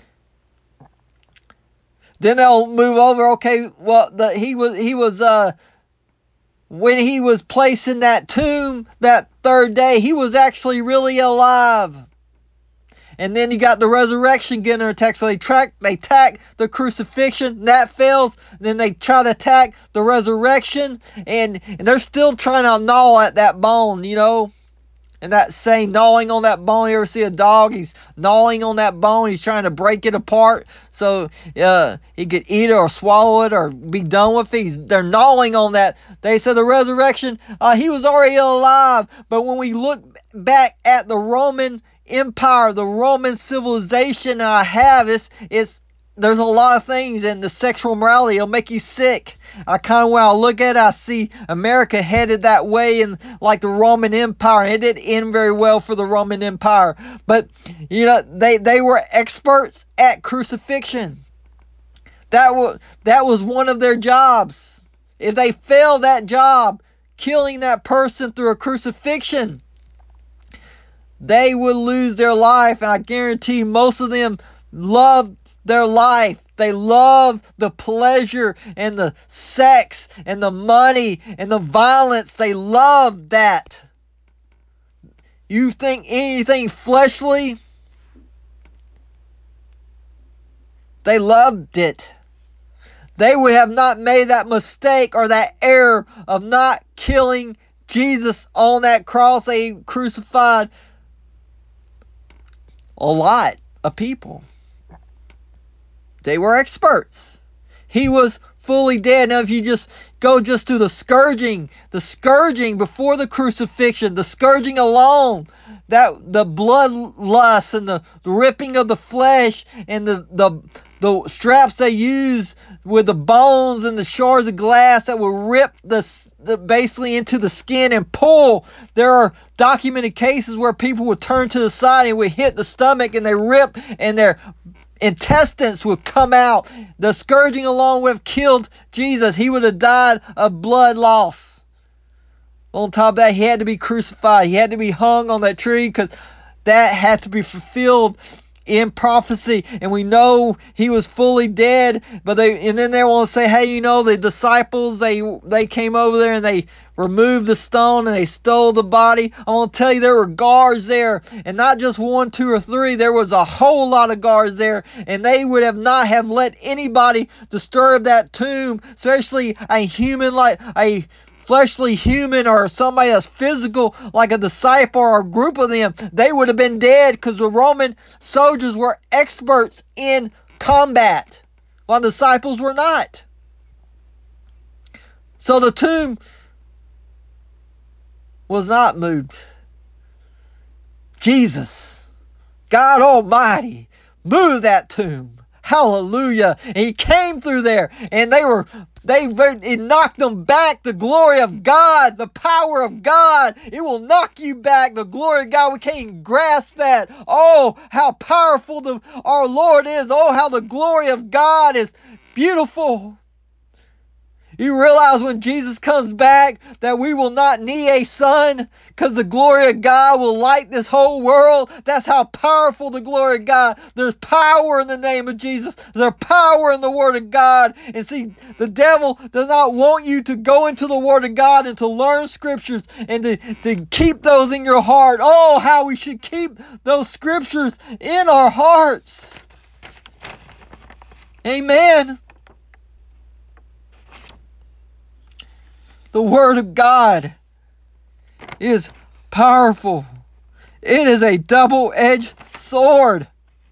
Then they'll move over. Okay, well, the, he was he was uh, when he was placed in that tomb that third day, he was actually really alive. And then you got the resurrection getting attacked. So they track, they attack the crucifixion, that fails. Then they try to attack the resurrection, and, and they're still trying to gnaw at that bone, you know. And that saying, gnawing on that bone. You ever see a dog? He's gnawing on that bone. He's trying to break it apart so uh, he could eat it or swallow it or be done with it. He's, they're gnawing on that. They said the resurrection, uh, he was already alive. But when we look back at the Roman Empire, the Roman civilization I have, it's, it's there's a lot of things, and the sexual morality will make you sick. I kind of, when I look at it, I see America headed that way, and like the Roman Empire. It didn't end very well for the Roman Empire. But, you know, they, they were experts at crucifixion. That was, that was one of their jobs. If they failed that job, killing that person through a crucifixion, they would lose their life. And I guarantee most of them loved their life. They love the pleasure and the sex and the money and the violence. They love that. You think anything fleshly? They loved it. They would have not made that mistake or that error of not killing Jesus on that cross. They crucified a lot of people. They were experts. He was fully dead. Now, if you just go just to the scourging, the scourging before the crucifixion, the scourging alone, that the bloodlust and the, the ripping of the flesh and the, the the straps they used with the bones and the shards of glass that would rip the, the basically into the skin and pull. There are documented cases where people would turn to the side and would hit the stomach and they rip and their intestines would come out. The scourging alone would have killed Jesus. He would have died of blood loss. On top of that, he had to be crucified. He had to be hung on that tree because that had to be fulfilled in prophecy. And we know he was fully dead. But they and then they want to say, hey, you know, the disciples, they they came over there and they removed the stone and they stole the body. I want to tell you, there were guards there, and not just one, two, or three. There was a whole lot of guards there, and they would have not have let anybody disturb that tomb, especially a human like a fleshly human or somebody that's physical like a disciple or a group of them. They would have been dead because the Roman soldiers were experts in combat, while the disciples were not. So the tomb was not moved. Jesus, God Almighty, moved that tomb. Hallelujah. And he came through there, and they were they it knocked them back. The glory of God, the power of God, it will knock you back. The glory of God, we can't even grasp that. Oh, how powerful the our Lord is. Oh, how the glory of God is beautiful. You realize when Jesus comes back that we will not need a sun because the glory of God will light this whole world. That's how powerful the glory of God. There's power in the name of Jesus. There's power in the Word of God. And see, the devil does not want you to go into the Word of God and to learn Scriptures and to, to keep those in your heart. Oh, how we should keep those Scriptures in our hearts. Amen. The Word of God is powerful. It is a double-edged sword.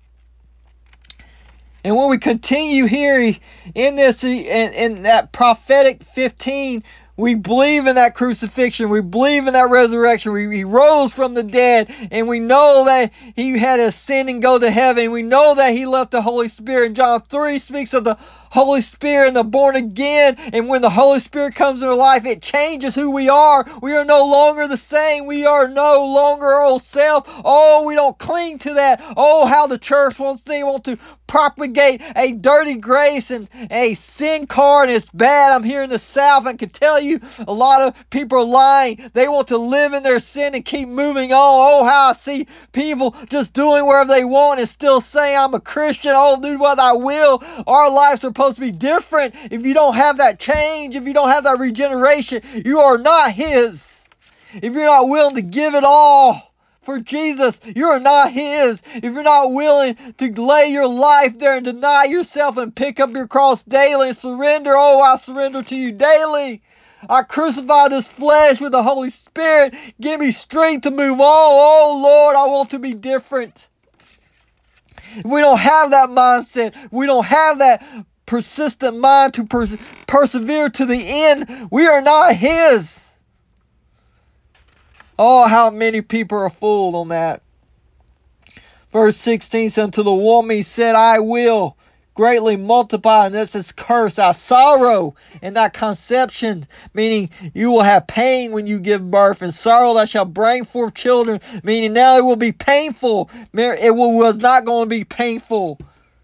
And when we continue here in this, in, in that prophetic fifteen, We believe in that crucifixion. We believe in that resurrection. We, he rose from the dead. And we know that he had to ascend and go to heaven. We know that he left the Holy Spirit. And John three speaks of the Holy Spirit and the born again. And when the Holy Spirit comes in our life, it changes who we are. We are no longer the same. We are no longer our old self. Oh, we don't cling to that. Oh, how the church wants, they want to propagate a dirty grace and a sin card. And it's bad. I'm here in the South and can tell you a lot of people are lying. They want to live in their sin and keep moving on. Oh, how I see people just doing whatever they want and still saying, I'm a Christian. Oh, do what I will. Our lives are supposed to be different. If you don't have that change, if you don't have that regeneration, you are not His. If you're not willing to give it all for Jesus, you're not His. If you're not willing to lay your life there and deny yourself and pick up your cross daily and surrender, oh, I surrender to you daily. I crucify this flesh with the Holy Spirit. Give me strength to move on. Oh, Lord, I want to be different. If we don't have that mindset, we don't have that persistent mind to pers- persevere to the end, we are not His. Oh, how many people are fooled on that. Verse sixteen says, unto the woman he said, I will greatly multiply, and this is curse, I sorrow in that conception, meaning you will have pain when you give birth, and sorrow that shall bring forth children, meaning now it will be painful. It was not going to be painful.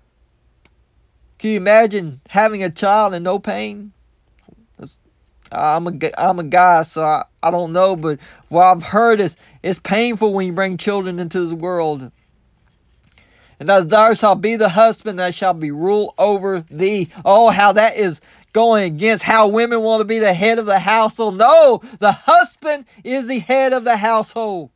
Can you imagine having a child and no pain? I'm a, I'm a guy, so I, I don't know, but what I've heard is it's painful when you bring children into this world. And that thou shalt be the husband that shall be ruled over thee. Oh, how that is going against how women want to be the head of the household. No, the husband is the head of the household.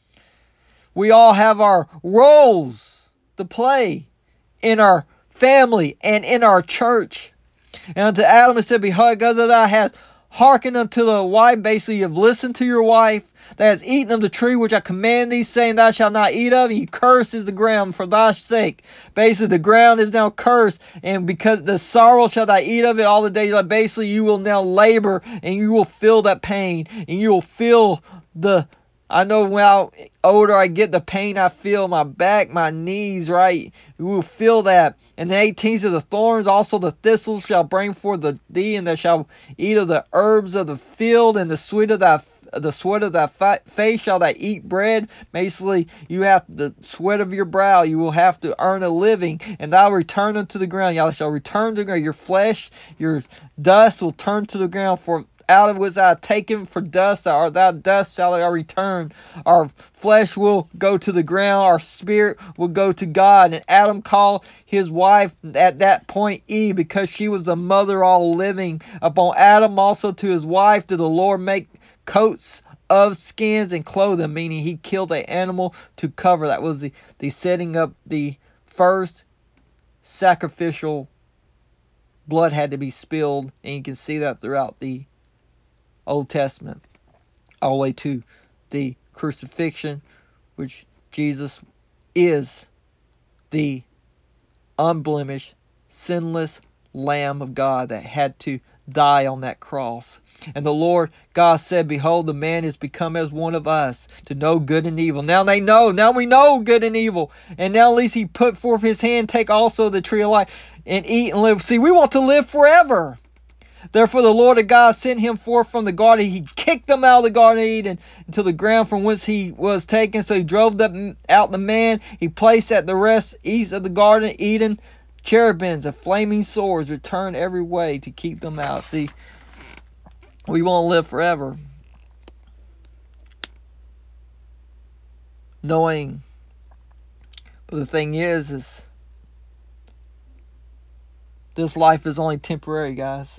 We all have our roles to play in our family and in our church. And unto Adam it said, behold, because thou hast hearken unto the wife, basically you've listened to your wife, that has eaten of the tree which I command thee, saying thou shalt not eat of, and he curses the ground for thy sake. Basically, the ground is now cursed, and because the sorrow shalt thou eat of it all the days. Like basically, you will now labor, and you will feel that pain, and you will feel the, I know when I'm older, I get the pain I feel, my back, my knees, right? You will feel that. And the eighteenth says, the thorns, also the thistles shall bring forth the thee, and thou shalt eat of the herbs of the field, and the sweet of thy the sweat of thy face shall thou eat bread. Basically, you have the sweat of your brow. You will have to earn a living, and thou return unto the ground. Thou shalt return to the ground. Your flesh, your dust will turn to the ground. For out of which I have taken for dust, or thou dust shall thou return. Our flesh will go to the ground. Our spirit will go to God. And Adam called his wife at that point Eve, because she was the mother of all living. Upon Adam also to his wife did the Lord make coats of skins and clothing, meaning he killed an animal to cover. That was the, the setting up the first sacrificial blood had to be spilled, and you can see that throughout the Old Testament, all the way to the crucifixion, which Jesus is the unblemished, sinless Lamb of God that had to die on that cross. And the Lord God said, behold, the man is become as one of us, to know good and evil. Now they know, now we know good and evil. And now at least he put forth his hand, take also the tree of life, and eat and live. See, we want to live forever. Therefore the Lord of God sent him forth from the garden. He kicked them out of the garden of Eden into the ground from whence he was taken. So he drove them out the man. He placed at the rest east of the garden of Eden cherubims and flaming swords, returned every way to keep them out. See, we want to live forever, knowing. But the thing is, is this life is only temporary, guys.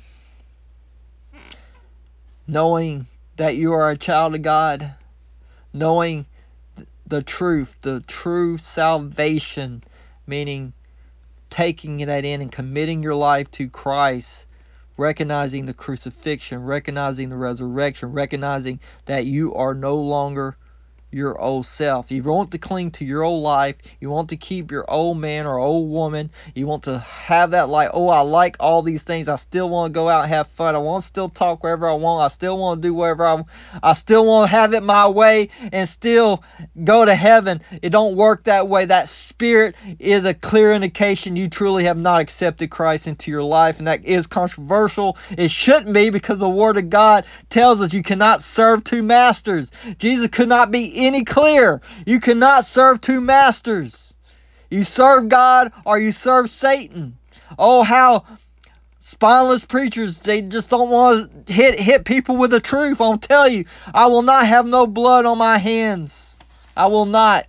Knowing that you are a child of God, knowing the truth, the true salvation, meaning taking that in and committing your life to Christ, recognizing the crucifixion, recognizing the resurrection, recognizing that you are no longer your old self. You want to cling to your old life. You want to keep your old man or old woman. You want to have that like, oh, I like all these things. I still want to go out and have fun. I want to still talk wherever I want. I still want to do whatever I want. I still want to have it my way and still go to heaven. It don't work that way. That spirit is a clear indication you truly have not accepted Christ into your life. And that is controversial. It shouldn't be, because the Word of God tells us you cannot serve two masters. Jesus could not be any clearer. You cannot serve two masters. You serve God or you serve Satan. Oh, how spineless preachers, they just don't want to hit hit people with the truth. I'll tell you, I will not have no blood on my hands. I will not.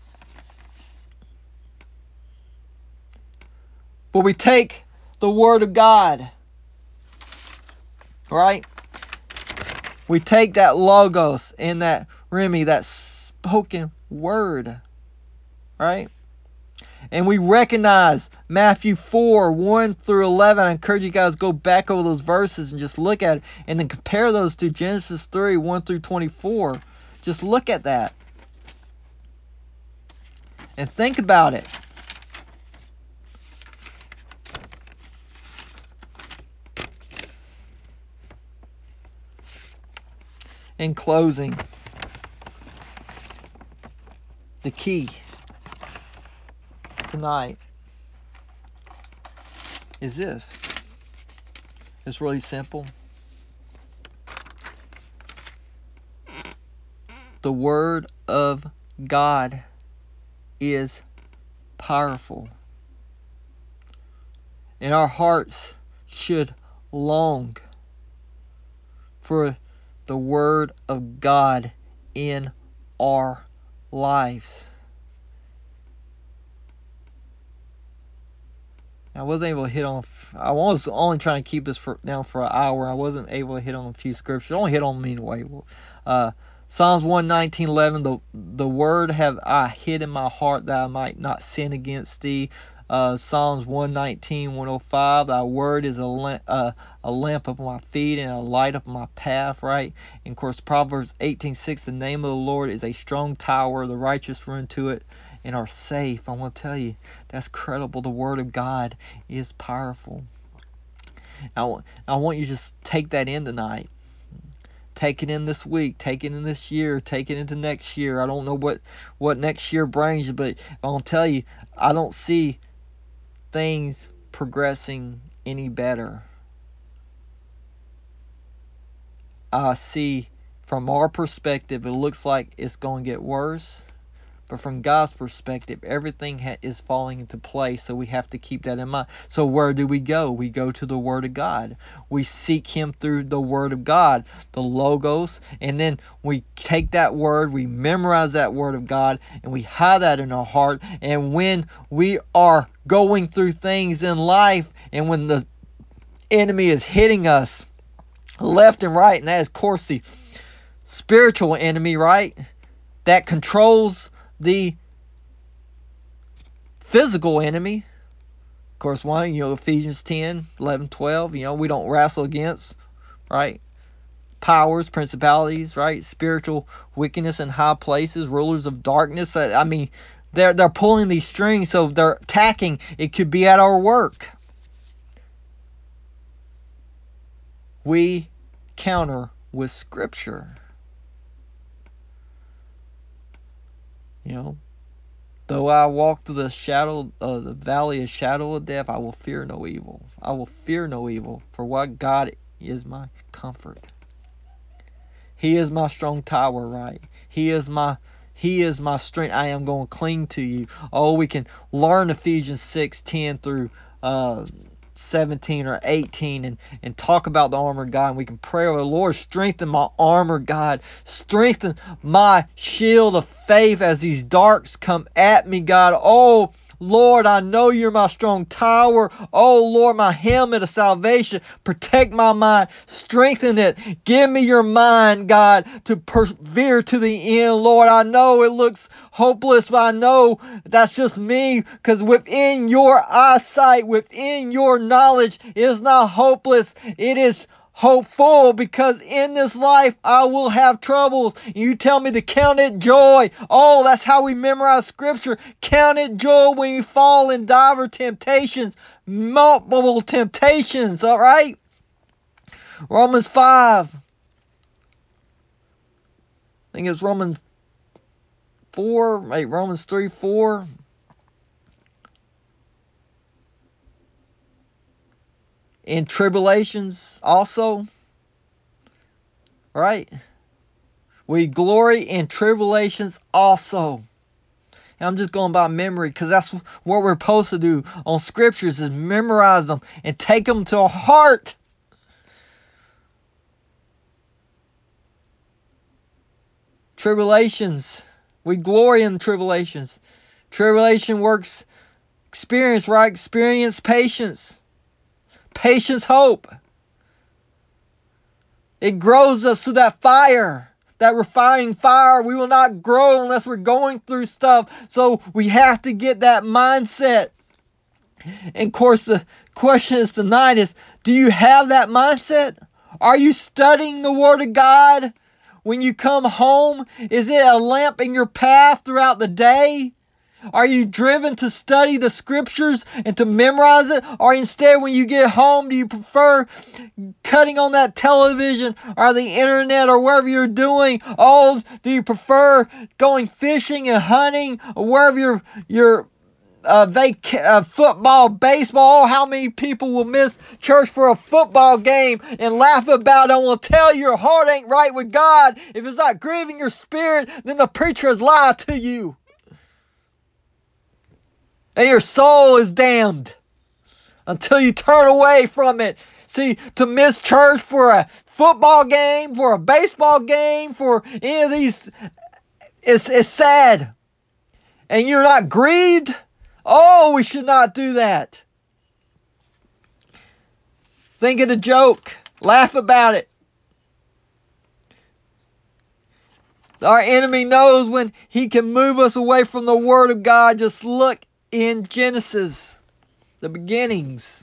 But we take the Word of God, right? We take that logos and that Remy, that spoken word, right? And we recognize Matthew four, one through eleven. I encourage you guys to go back over those verses and just look at it. And then compare those to Genesis three, one through twenty-four. Just look at that. And think about it. In closing, the key tonight is this. It's really simple. The Word of God is powerful. And our hearts should long for the Word of God in our lives. I wasn't able to hit on, I was only trying to keep this for now for an hour. I wasn't able to hit on a few scriptures. I only hit on them anyway. Uh, Psalms one nineteen eleven, the, the word have I hid in my heart that I might not sin against thee. Uh, Psalms one nineteen, one oh five, thy word is a, lamp, uh, a lamp upon my feet and a light upon my path, right? And of course, Proverbs eighteen six, the name of the Lord is a strong tower, the righteous run to it and are safe. I want to tell you, that's credible. The Word of God is powerful. I, I want you to just take that in tonight. Take it in this week. Take it in this year. Take it into next year. I don't know what, what next year brings, but I'll tell you, I don't see things progressing any better. I see, from our perspective, it looks like it's going to get worse. But from God's perspective, everything ha- is falling into place, so we have to keep that in mind. So where do we go? We go to the Word of God. We seek Him through the Word of God, the Logos, and then we take that Word, we memorize that Word of God, and we hide that in our heart. And when we are going through things in life, and when the enemy is hitting us left and right, and that is, of course, the spiritual enemy, right? That controls the physical enemy. Of course, one, you know, Ephesians ten, eleven, twelve, you know, we don't wrestle against, right? Powers, principalities, right? Spiritual wickedness in high places, rulers of darkness. I mean, they're, they're pulling these strings, so they're attacking. It could be at our work. We counter with Scripture. You know, though I walk through the shadow of the valley of shadow of death, I will fear no evil. I will fear no evil, for what God is my comfort. He is my strong tower, right? He is my He is my strength. I am going to cling to you. Oh, we can learn Ephesians six, ten through uh, seventeen or eighteen and, and talk about the armor of God. And we can pray, oh Lord, strengthen my armor, God. Strengthen my shield of faith as these darks come at me, God. Oh, Lord, I know you're my strong tower. Oh, Lord, my helmet of salvation. Protect my mind. Strengthen it. Give me your mind, God, to persevere to the end. Lord, I know it looks hopeless, but I know that's just me, because within your eyesight, within your knowledge, it is not hopeless. It is hopeful, because in this life I will have troubles. You tell me to count it joy. Oh, that's how we memorize scripture. Count it joy when you fall in diverse temptations, multiple temptations. All right. Romans five. I think it's Romans four. Wait, Romans three, four. In tribulations also. Right? We glory in tribulations also. And I'm just going by memory, because that's what we're supposed to do on scriptures, is memorize them and take them to our heart. Tribulations. We glory in tribulations. Tribulation works experience, right? Experience patience. Patience, hope. It grows us through that fire, that refining fire. We will not grow unless we're going through stuff. So we have to get that mindset. And of course, the question is tonight is, do you have that mindset? Are you studying the Word of God when you come home? Is it a lamp in your path throughout the day? Are you driven to study the scriptures and to memorize it? Or instead, when you get home, do you prefer cutting on that television or the internet or wherever you're doing? Oh, do you prefer going fishing and hunting or wherever you're, you're uh, vac- uh, football, baseball? Oh, how many people will miss church for a football game and laugh about it? I will tell you, your heart ain't right with God. If it's not grieving your spirit, then the preacher has lied to you. And your soul is damned until you turn away from it. See, to miss church for a football game, for a baseball game, for any of these, it's, it's sad. And you're not grieved? Oh, we should not do that. Think of the joke. Laugh about it. Our enemy knows when he can move us away from the Word of God. Just look in Genesis, the beginnings.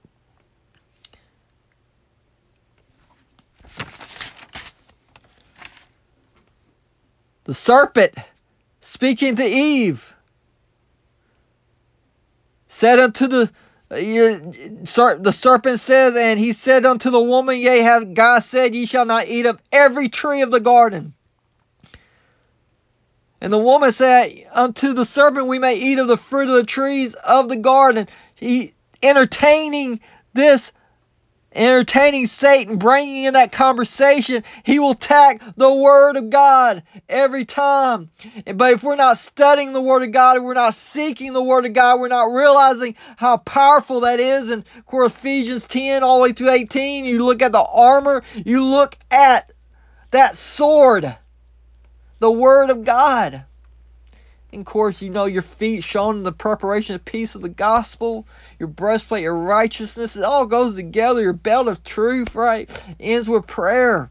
The serpent, speaking to Eve, said unto the the serpent says, and he said unto the woman, yea, have God said, ye shall not eat of every tree of the garden. And the woman said unto the serpent, we may eat of the fruit of the trees of the garden. He entertaining this, entertaining Satan, bringing in that conversation. He will attack the Word of God every time. But if we're not studying the Word of God, if we're not seeking the Word of God, we're not realizing how powerful that is. And of course, Ephesians ten all the way to eighteen, you look at the armor, you look at that sword, the Word of God. And of course, you know, your feet shown in the preparation of peace of the gospel, your breastplate, your righteousness, it all goes together. Your belt of truth, right, ends with prayer.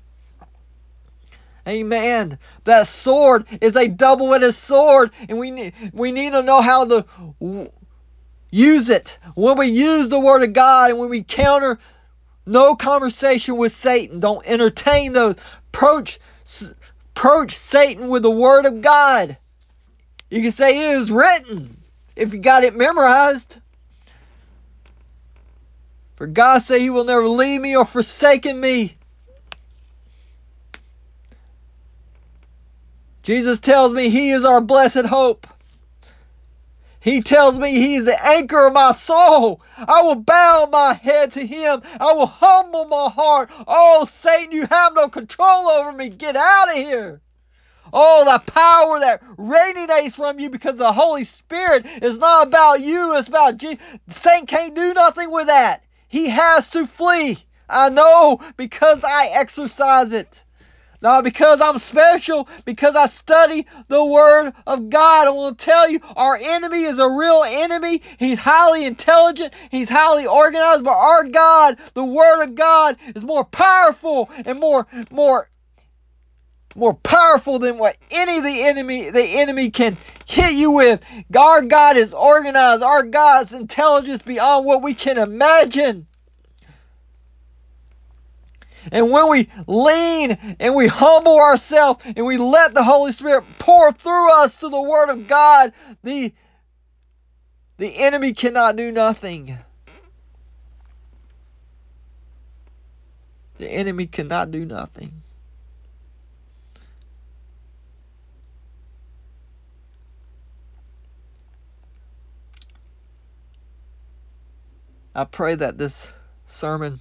Amen. That sword is a double-edged sword, and we need, we need to know how to use it. When we use the Word of God and when we counter, no conversation with Satan. Don't entertain those. Approach, approach Satan with the Word of God. You can say it is written if you got it memorized. For God said He will never leave me or forsaken me. Jesus tells me He is our blessed hope. He tells me He is the anchor of my soul. I will bow my head to Him. I will humble my heart. Oh, Satan, you have no control over me. Get out of here. Oh, the power that radiates from you because the Holy Spirit is not about you. It's about Jesus. Satan can't do nothing with that. He has to flee. I know because I exercise it. Not because I'm special, because I study the Word of God. I want to tell you, our enemy is a real enemy. He's highly intelligent. He's highly organized. But our God, the Word of God, is more powerful and more, more, more powerful than what any of the enemy, the enemy can hit you with. Our God is organized. Our God's intelligence beyond what we can imagine. And when we lean and we humble ourselves and we let the Holy Spirit pour through us to the Word of God, the, the enemy cannot do nothing. The enemy cannot do nothing. I pray that this sermon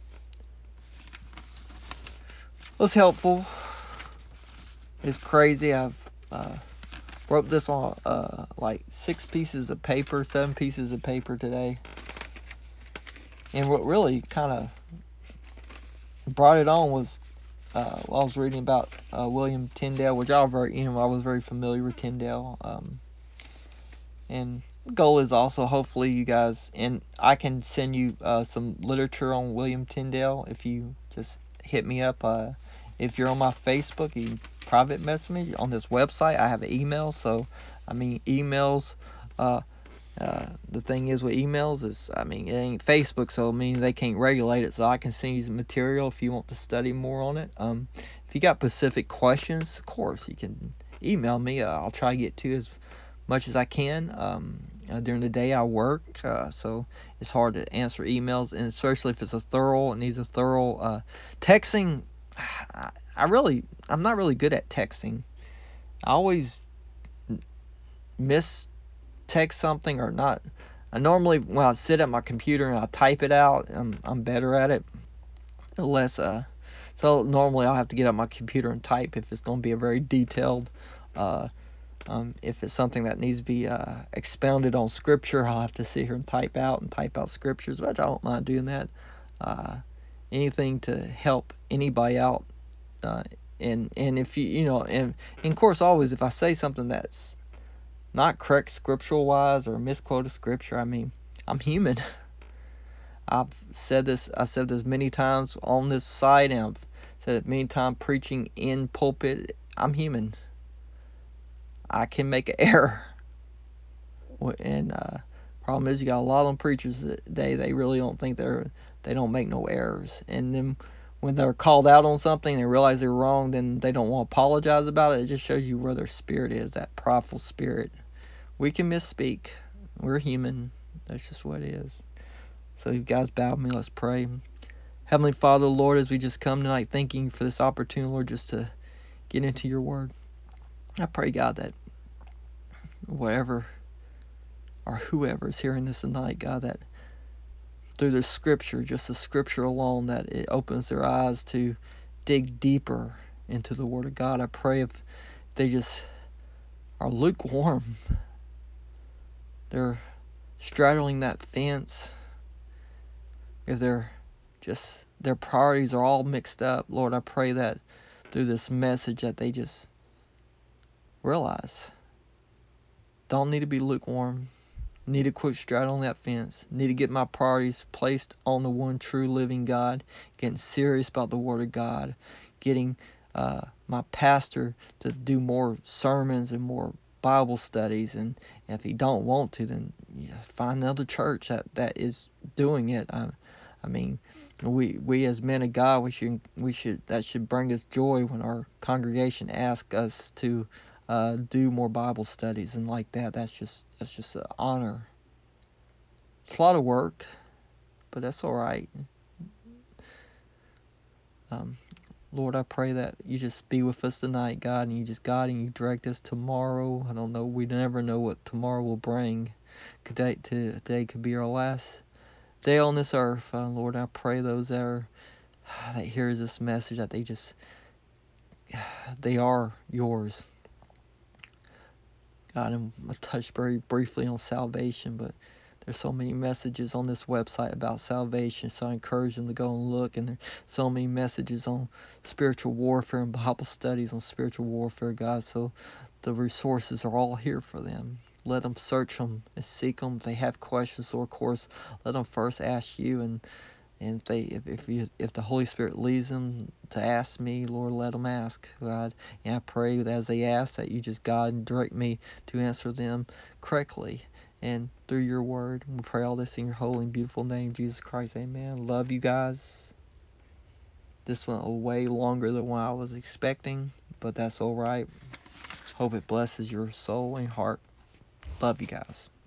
was helpful. It's crazy. I've uh, wrote this on uh, like six pieces of paper, seven pieces of paper today. And what really kind of brought it on was uh, well, I was reading about uh, William Tyndale, which I was very, you know, I was very familiar with Tyndale. Um, and the goal is also hopefully you guys, and I can send you uh, some literature on William Tyndale if you just hit me up. Uh, if you're on my Facebook, you can private message me on this website. I have an email, so I mean emails. Uh, uh, the thing is with emails is, I mean, it ain't Facebook, so I mean they can't regulate it. So I can send you some material if you want to study more on it. Um, if you got specific questions, of course you can email me. Uh, I'll try to get to as much as I can. Um, uh, during the day I work, uh, so it's hard to answer emails, and especially if it's a thorough, it needs a thorough uh, texting. I, I really, I'm not really good at texting. I always miss text something or not. I normally, when I sit at my computer and I type it out, I'm I'm better at it. Unless uh, so normally I'll have to get up my computer and type if it's going to be a very detailed. Uh, um, if it's something that needs to be uh, expounded on scripture, I'll have to sit here and type out and type out scriptures, but I don't mind doing that. Uh, anything to help anybody out. Uh, and and if you you know and, and of course always if I say something that's not correct scriptural wise or misquoted scripture, I mean I'm human. I've said this I said this many times on this site, and I've said it many times preaching in pulpit. I'm human. I can make an error. And uh, problem is you got a lot of them preachers today, they really don't think they're they don't make no errors. And then when they're called out on something, they realize they're wrong, then they don't want to apologize about it. It just shows you where their spirit is, that prideful spirit. We can misspeak. We're human. That's just what it is. So you guys bow with me. Let's pray. Heavenly Father, Lord, as we just come tonight, thanking you for this opportunity, Lord, just to get into your word. I pray, God, that whatever or whoever is hearing this tonight, God, that through the scripture, just the scripture alone, that it opens their eyes to dig deeper into the word of God. I pray if they just are lukewarm, they're straddling that fence, if they're just, their priorities are all mixed up, Lord, I pray that through this message that they just realize, don't need to be lukewarm, need to quit straddling that fence, need to get my priorities placed on the one true living God, getting serious about the Word of God, getting uh, my pastor to do more sermons and more Bible studies, and if he don't want to, then yeah, find another church that, that is doing it. I, I mean, we we as men of God, we should we should that should bring us joy when our congregation asks us to uh, do more Bible studies and like that. That's just that's just an honor. It's a lot of work, but that's all right. Um, Lord, I pray that you just be with us tonight, God, and you just guide and you direct us tomorrow. I don't know. We never know what tomorrow will bring. Today, today could be our last day on this earth. Uh, Lord, I pray those that are that hears this message that they just they are yours. God, I'm gonna touch very briefly on salvation, but there's so many messages on this website about salvation, so I encourage them to go and look. And there's so many messages on spiritual warfare and Bible studies on spiritual warfare, God. So the resources are all here for them. Let them search them and seek them. If they have questions, or of course, let them first ask you. And And if they, if if, you, if the Holy Spirit leads them to ask me, Lord, let them ask, God. And I pray that as they ask, that you just guide and direct me to answer them correctly and through your word. We pray all this in your holy and beautiful name, Jesus Christ. Amen. Love you guys. This went way longer than what I was expecting, but that's alright. Hope it blesses your soul and heart. Love you guys.